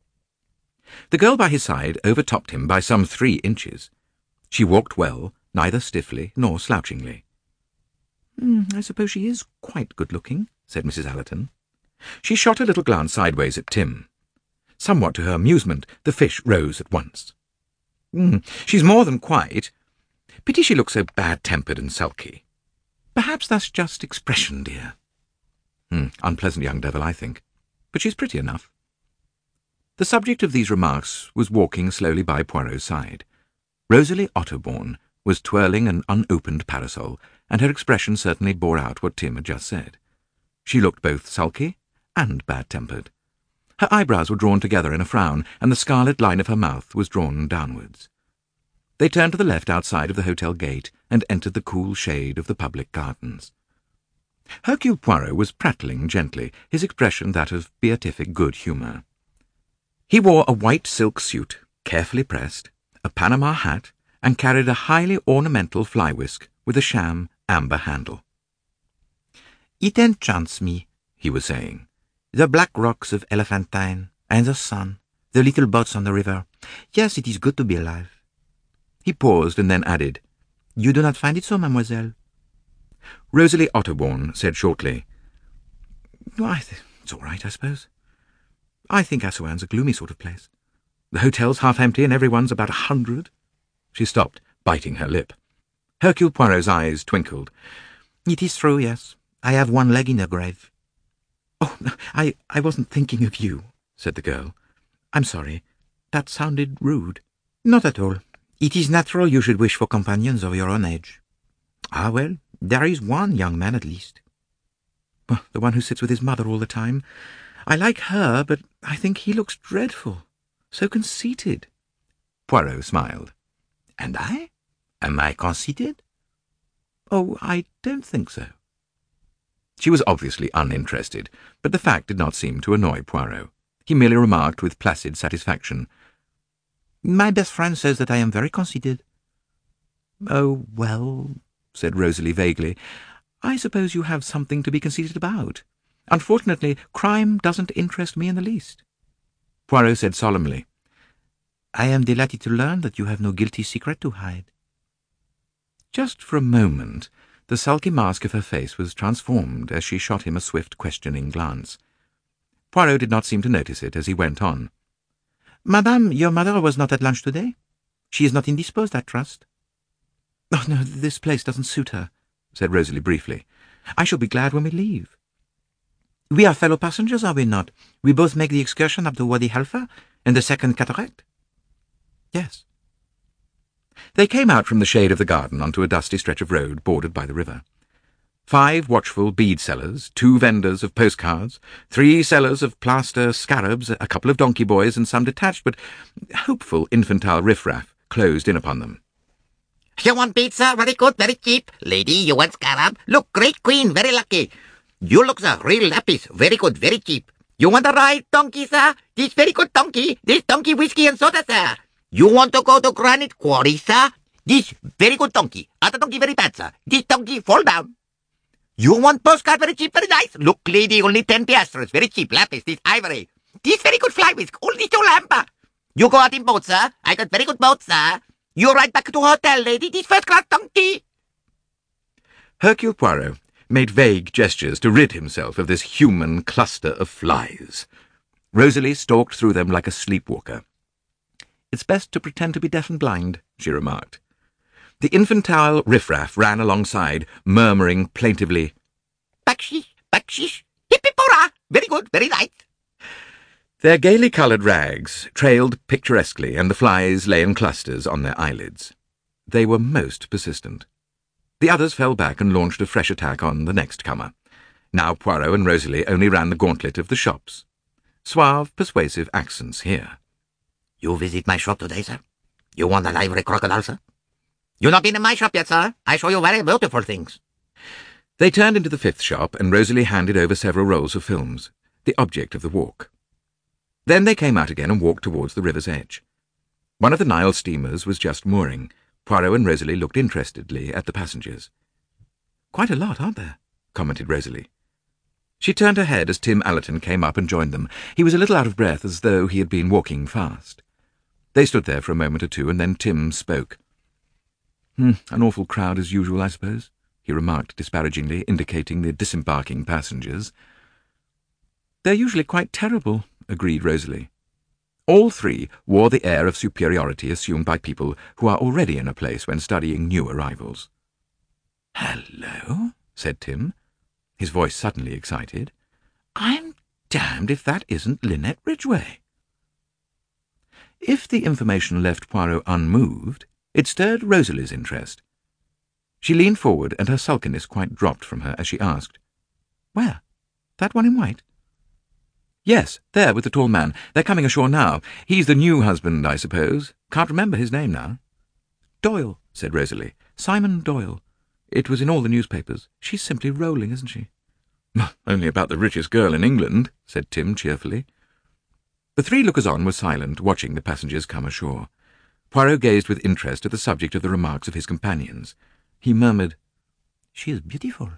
The girl by his side overtopped him by some three inches. She walked well, neither stiffly nor slouchingly. Mm, "I suppose she is quite good-looking," said Missus Allerton. She shot a little glance sideways at Tim. Somewhat to her amusement, the fish rose at once. Mm, "She's more than quite. Pity she looks so bad-tempered and sulky. Perhaps that's just expression, dear. Mm, unpleasant young devil, I think. But she's pretty enough." The subject of these remarks was walking slowly by Poirot's side. Rosalie Otterbourne was twirling an unopened parasol, and her expression certainly bore out what Tim had just said. She looked both sulky and bad-tempered. Her eyebrows were drawn together in a frown, and the scarlet line of her mouth was drawn downwards. They turned to the left outside of the hotel gate and entered the cool shade of the public gardens. Hercule Poirot was prattling gently, his expression that of beatific good humour. He wore a white silk suit, carefully pressed, a Panama hat, and carried a highly ornamental fly-whisk with a sham amber handle. "It enchants me," he was saying. "The black rocks of Elephantine, and the sun, the little boats on the river. Yes, it is good to be alive." He paused and then added, "You do not find it so, mademoiselle?" Rosalie Otterbourne said shortly, "Why, it's all right, I suppose. I think Assuan's a gloomy sort of place. The hotel's half empty and everyone's about a hundred." She stopped, biting her lip. Hercule Poirot's eyes twinkled. "It is true, yes. I have one leg in the grave." "Oh, no, I, I wasn't thinking of you," said the girl. "I'm sorry. That sounded rude." "Not at all. It is natural you should wish for companions of your own age." "Ah, well, there is one young man at least." "Well, the one who sits with his mother all the time. I like her, but I think he looks dreadful. So conceited." Poirot smiled. "And I? Am I conceited?" "Oh, I don't think so." She was obviously uninterested, but the fact did not seem to annoy Poirot. He merely remarked with placid satisfaction, "My best friend says that I am very conceited." "Oh, well," said Rosalie vaguely, "I suppose you have something to be conceited about. Unfortunately, crime doesn't interest me in the least." Poirot said solemnly, "I am delighted to learn that you have no guilty secret to hide." Just for a moment, the sulky mask of her face was transformed as she shot him a swift, questioning glance. Poirot did not seem to notice it as he went on. "Madame, your mother was not at lunch today? She is not indisposed, I trust?" "Oh, no, this place doesn't suit her," said Rosalie briefly. "I shall be glad when we leave." "We are fellow passengers, are we not? We both make the excursion up to Wadi Halfa and the second cataract?" "Yes." They came out from the shade of the garden onto a dusty stretch of road bordered by the river. Five watchful bead-sellers, two vendors of postcards, three sellers of plaster scarabs, a couple of donkey boys, and some detached but hopeful infantile riffraff closed in upon them. "You want pizza? Very good, very cheap. Lady, you want scarab? Look, great queen, very lucky. You look, sir, real lapis. Very good, very cheap. You want a ride, donkey, sir? This very good donkey. This donkey whiskey and soda, sir. You want to go to Granite Quarry, sir? This very good donkey. Other donkey very bad, sir. This donkey fall down. You want postcard very cheap, very nice. Look, lady, only ten piastres. Very cheap. Lapis, this ivory. This very good fly whisk. Only two lampa. You go out in boat, sir. I got very good boat, sir. You ride back to hotel, lady. This first class donkey. Hercule Poirot made vague gestures to rid himself of this human cluster of flies. Rosalie stalked through them like a sleepwalker. "It's best to pretend to be deaf and blind," she remarked. The infantile riffraff ran alongside, murmuring plaintively, Bakshish, bakshish, hippipora. Very good, very nice. Their gaily coloured rags trailed picturesquely, and the flies lay in clusters on their eyelids. They were most persistent. The others fell back and launched a fresh attack on the next comer. Now Poirot and Rosalie only ran the gauntlet of the shops. Suave, persuasive accents here. You visit my shop today, sir? You want an ivory crocodile, sir? You not been in my shop yet, sir? I show you very beautiful things. They turned into the fifth shop, and Rosalie handed over several rolls of films, the object of the walk. Then they came out again and walked towards the river's edge. One of the Nile steamers was just mooring. Poirot and Rosalie looked interestedly at the passengers. "Quite a lot, aren't there?" commented Rosalie. She turned her head as Tim Allerton came up and joined them. He was a little out of breath, as though he had been walking fast. They stood there for a moment or two, and then Tim spoke. Hmm, an awful crowd as usual, I suppose," he remarked disparagingly, indicating the disembarking passengers. "They're usually quite terrible," agreed Rosalie. All three wore the air of superiority assumed by people who are already in a place when studying new arrivals. "Hello," said Tim, his voice suddenly excited. "I'm damned if that isn't Lynette Ridgway." If the information left Poirot unmoved, it stirred Rosalie's interest. She leaned forward, and her sulkiness quite dropped from her as she asked, "Where? That one in white?" "Yes, there with the tall man. They're coming ashore now. He's the new husband, I suppose. Can't remember his name now." "Doyle," said Rosalie. "Simon Doyle. It was in all the newspapers. She's simply rolling, isn't she?" "Only about the richest girl in England," said Tim cheerfully. The three lookers-on were silent, watching the passengers come ashore. Poirot gazed with interest at the subject of the remarks of his companions. He murmured, "She is beautiful."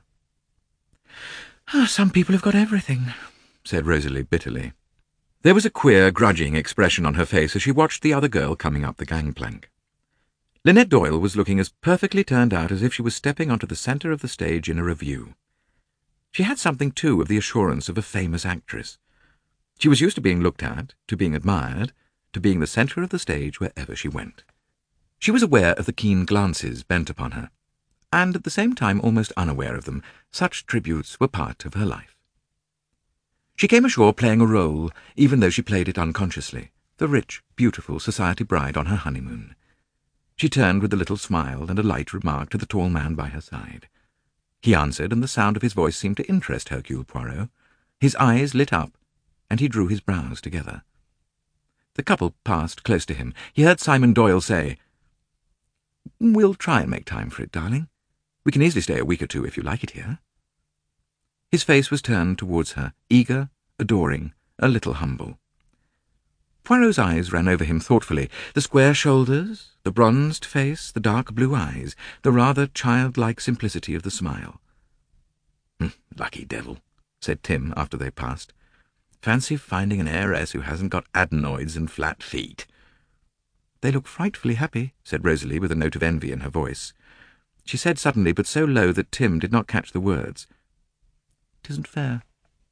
Oh, "Some people have got everything," said Rosalie bitterly. There was a queer, grudging expression on her face as she watched the other girl coming up the gangplank. Lynette Doyle was looking as perfectly turned out as if she was stepping onto the centre of the stage in a revue. She had something, too, of the assurance of a famous actress. She was used to being looked at, to being admired, to being the centre of the stage wherever she went. She was aware of the keen glances bent upon her, and at the same time almost unaware of them. Such tributes were part of her life. She came ashore playing a role, even though she played it unconsciously, the rich, beautiful society bride on her honeymoon. She turned with a little smile and a light remark to the tall man by her side. He answered, and the sound of his voice seemed to interest Hercule Poirot. His eyes lit up, and he drew his brows together. The couple passed close to him. He heard Simon Doyle say, "We'll try and make time for it, darling. We can easily stay a week or two if you like it here." His face was turned towards her, eager, adoring, a little humble. Poirot's eyes ran over him thoughtfully, the square shoulders, the bronzed face, the dark blue eyes, the rather childlike simplicity of the smile. "Lucky devil," said Tim after they passed. "Fancy finding an heiress who hasn't got adenoids and flat feet." "They look frightfully happy," said Rosalie with a note of envy in her voice. She said suddenly, but so low that Tim did not catch the words, "'Tisn't fair."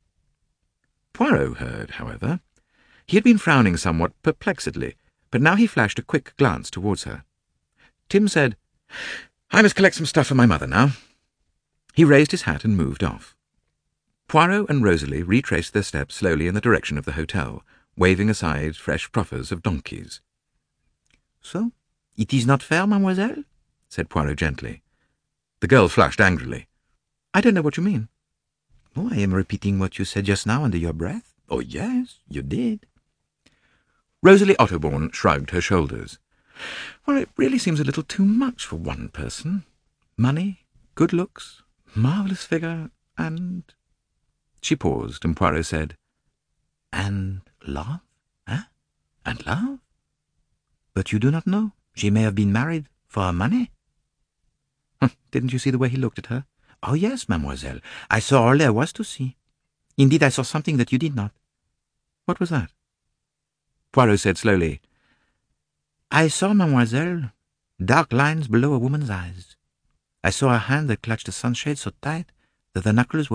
Poirot heard, however. He had been frowning somewhat perplexedly, but now he flashed a quick glance towards her. Tim said, "I must collect some stuff for my mother now." He raised his hat and moved off. Poirot and Rosalie retraced their steps slowly in the direction of the hotel, waving aside fresh proffers of donkeys. "So, it is not fair, mademoiselle?" said Poirot gently. The girl flushed angrily. "I don't know what you mean." "Oh, I am repeating what you said just now under your breath." "Oh, yes, you did." Rosalie Otterbourne shrugged her shoulders. "Well, it really seems a little too much for one person. Money, good looks, marvellous figure, and—" She paused, and Poirot said, "And love, eh? And love? But you do not know. She may have been married For money? Didn't you see the way he looked at her? Oh, yes, mademoiselle. I saw all there was to see. Indeed, I saw something that you did not. What was that? Poirot said slowly, I saw, mademoiselle, dark lines below a woman's eyes. I saw a hand that clutched a sunshade so tight that the knuckles were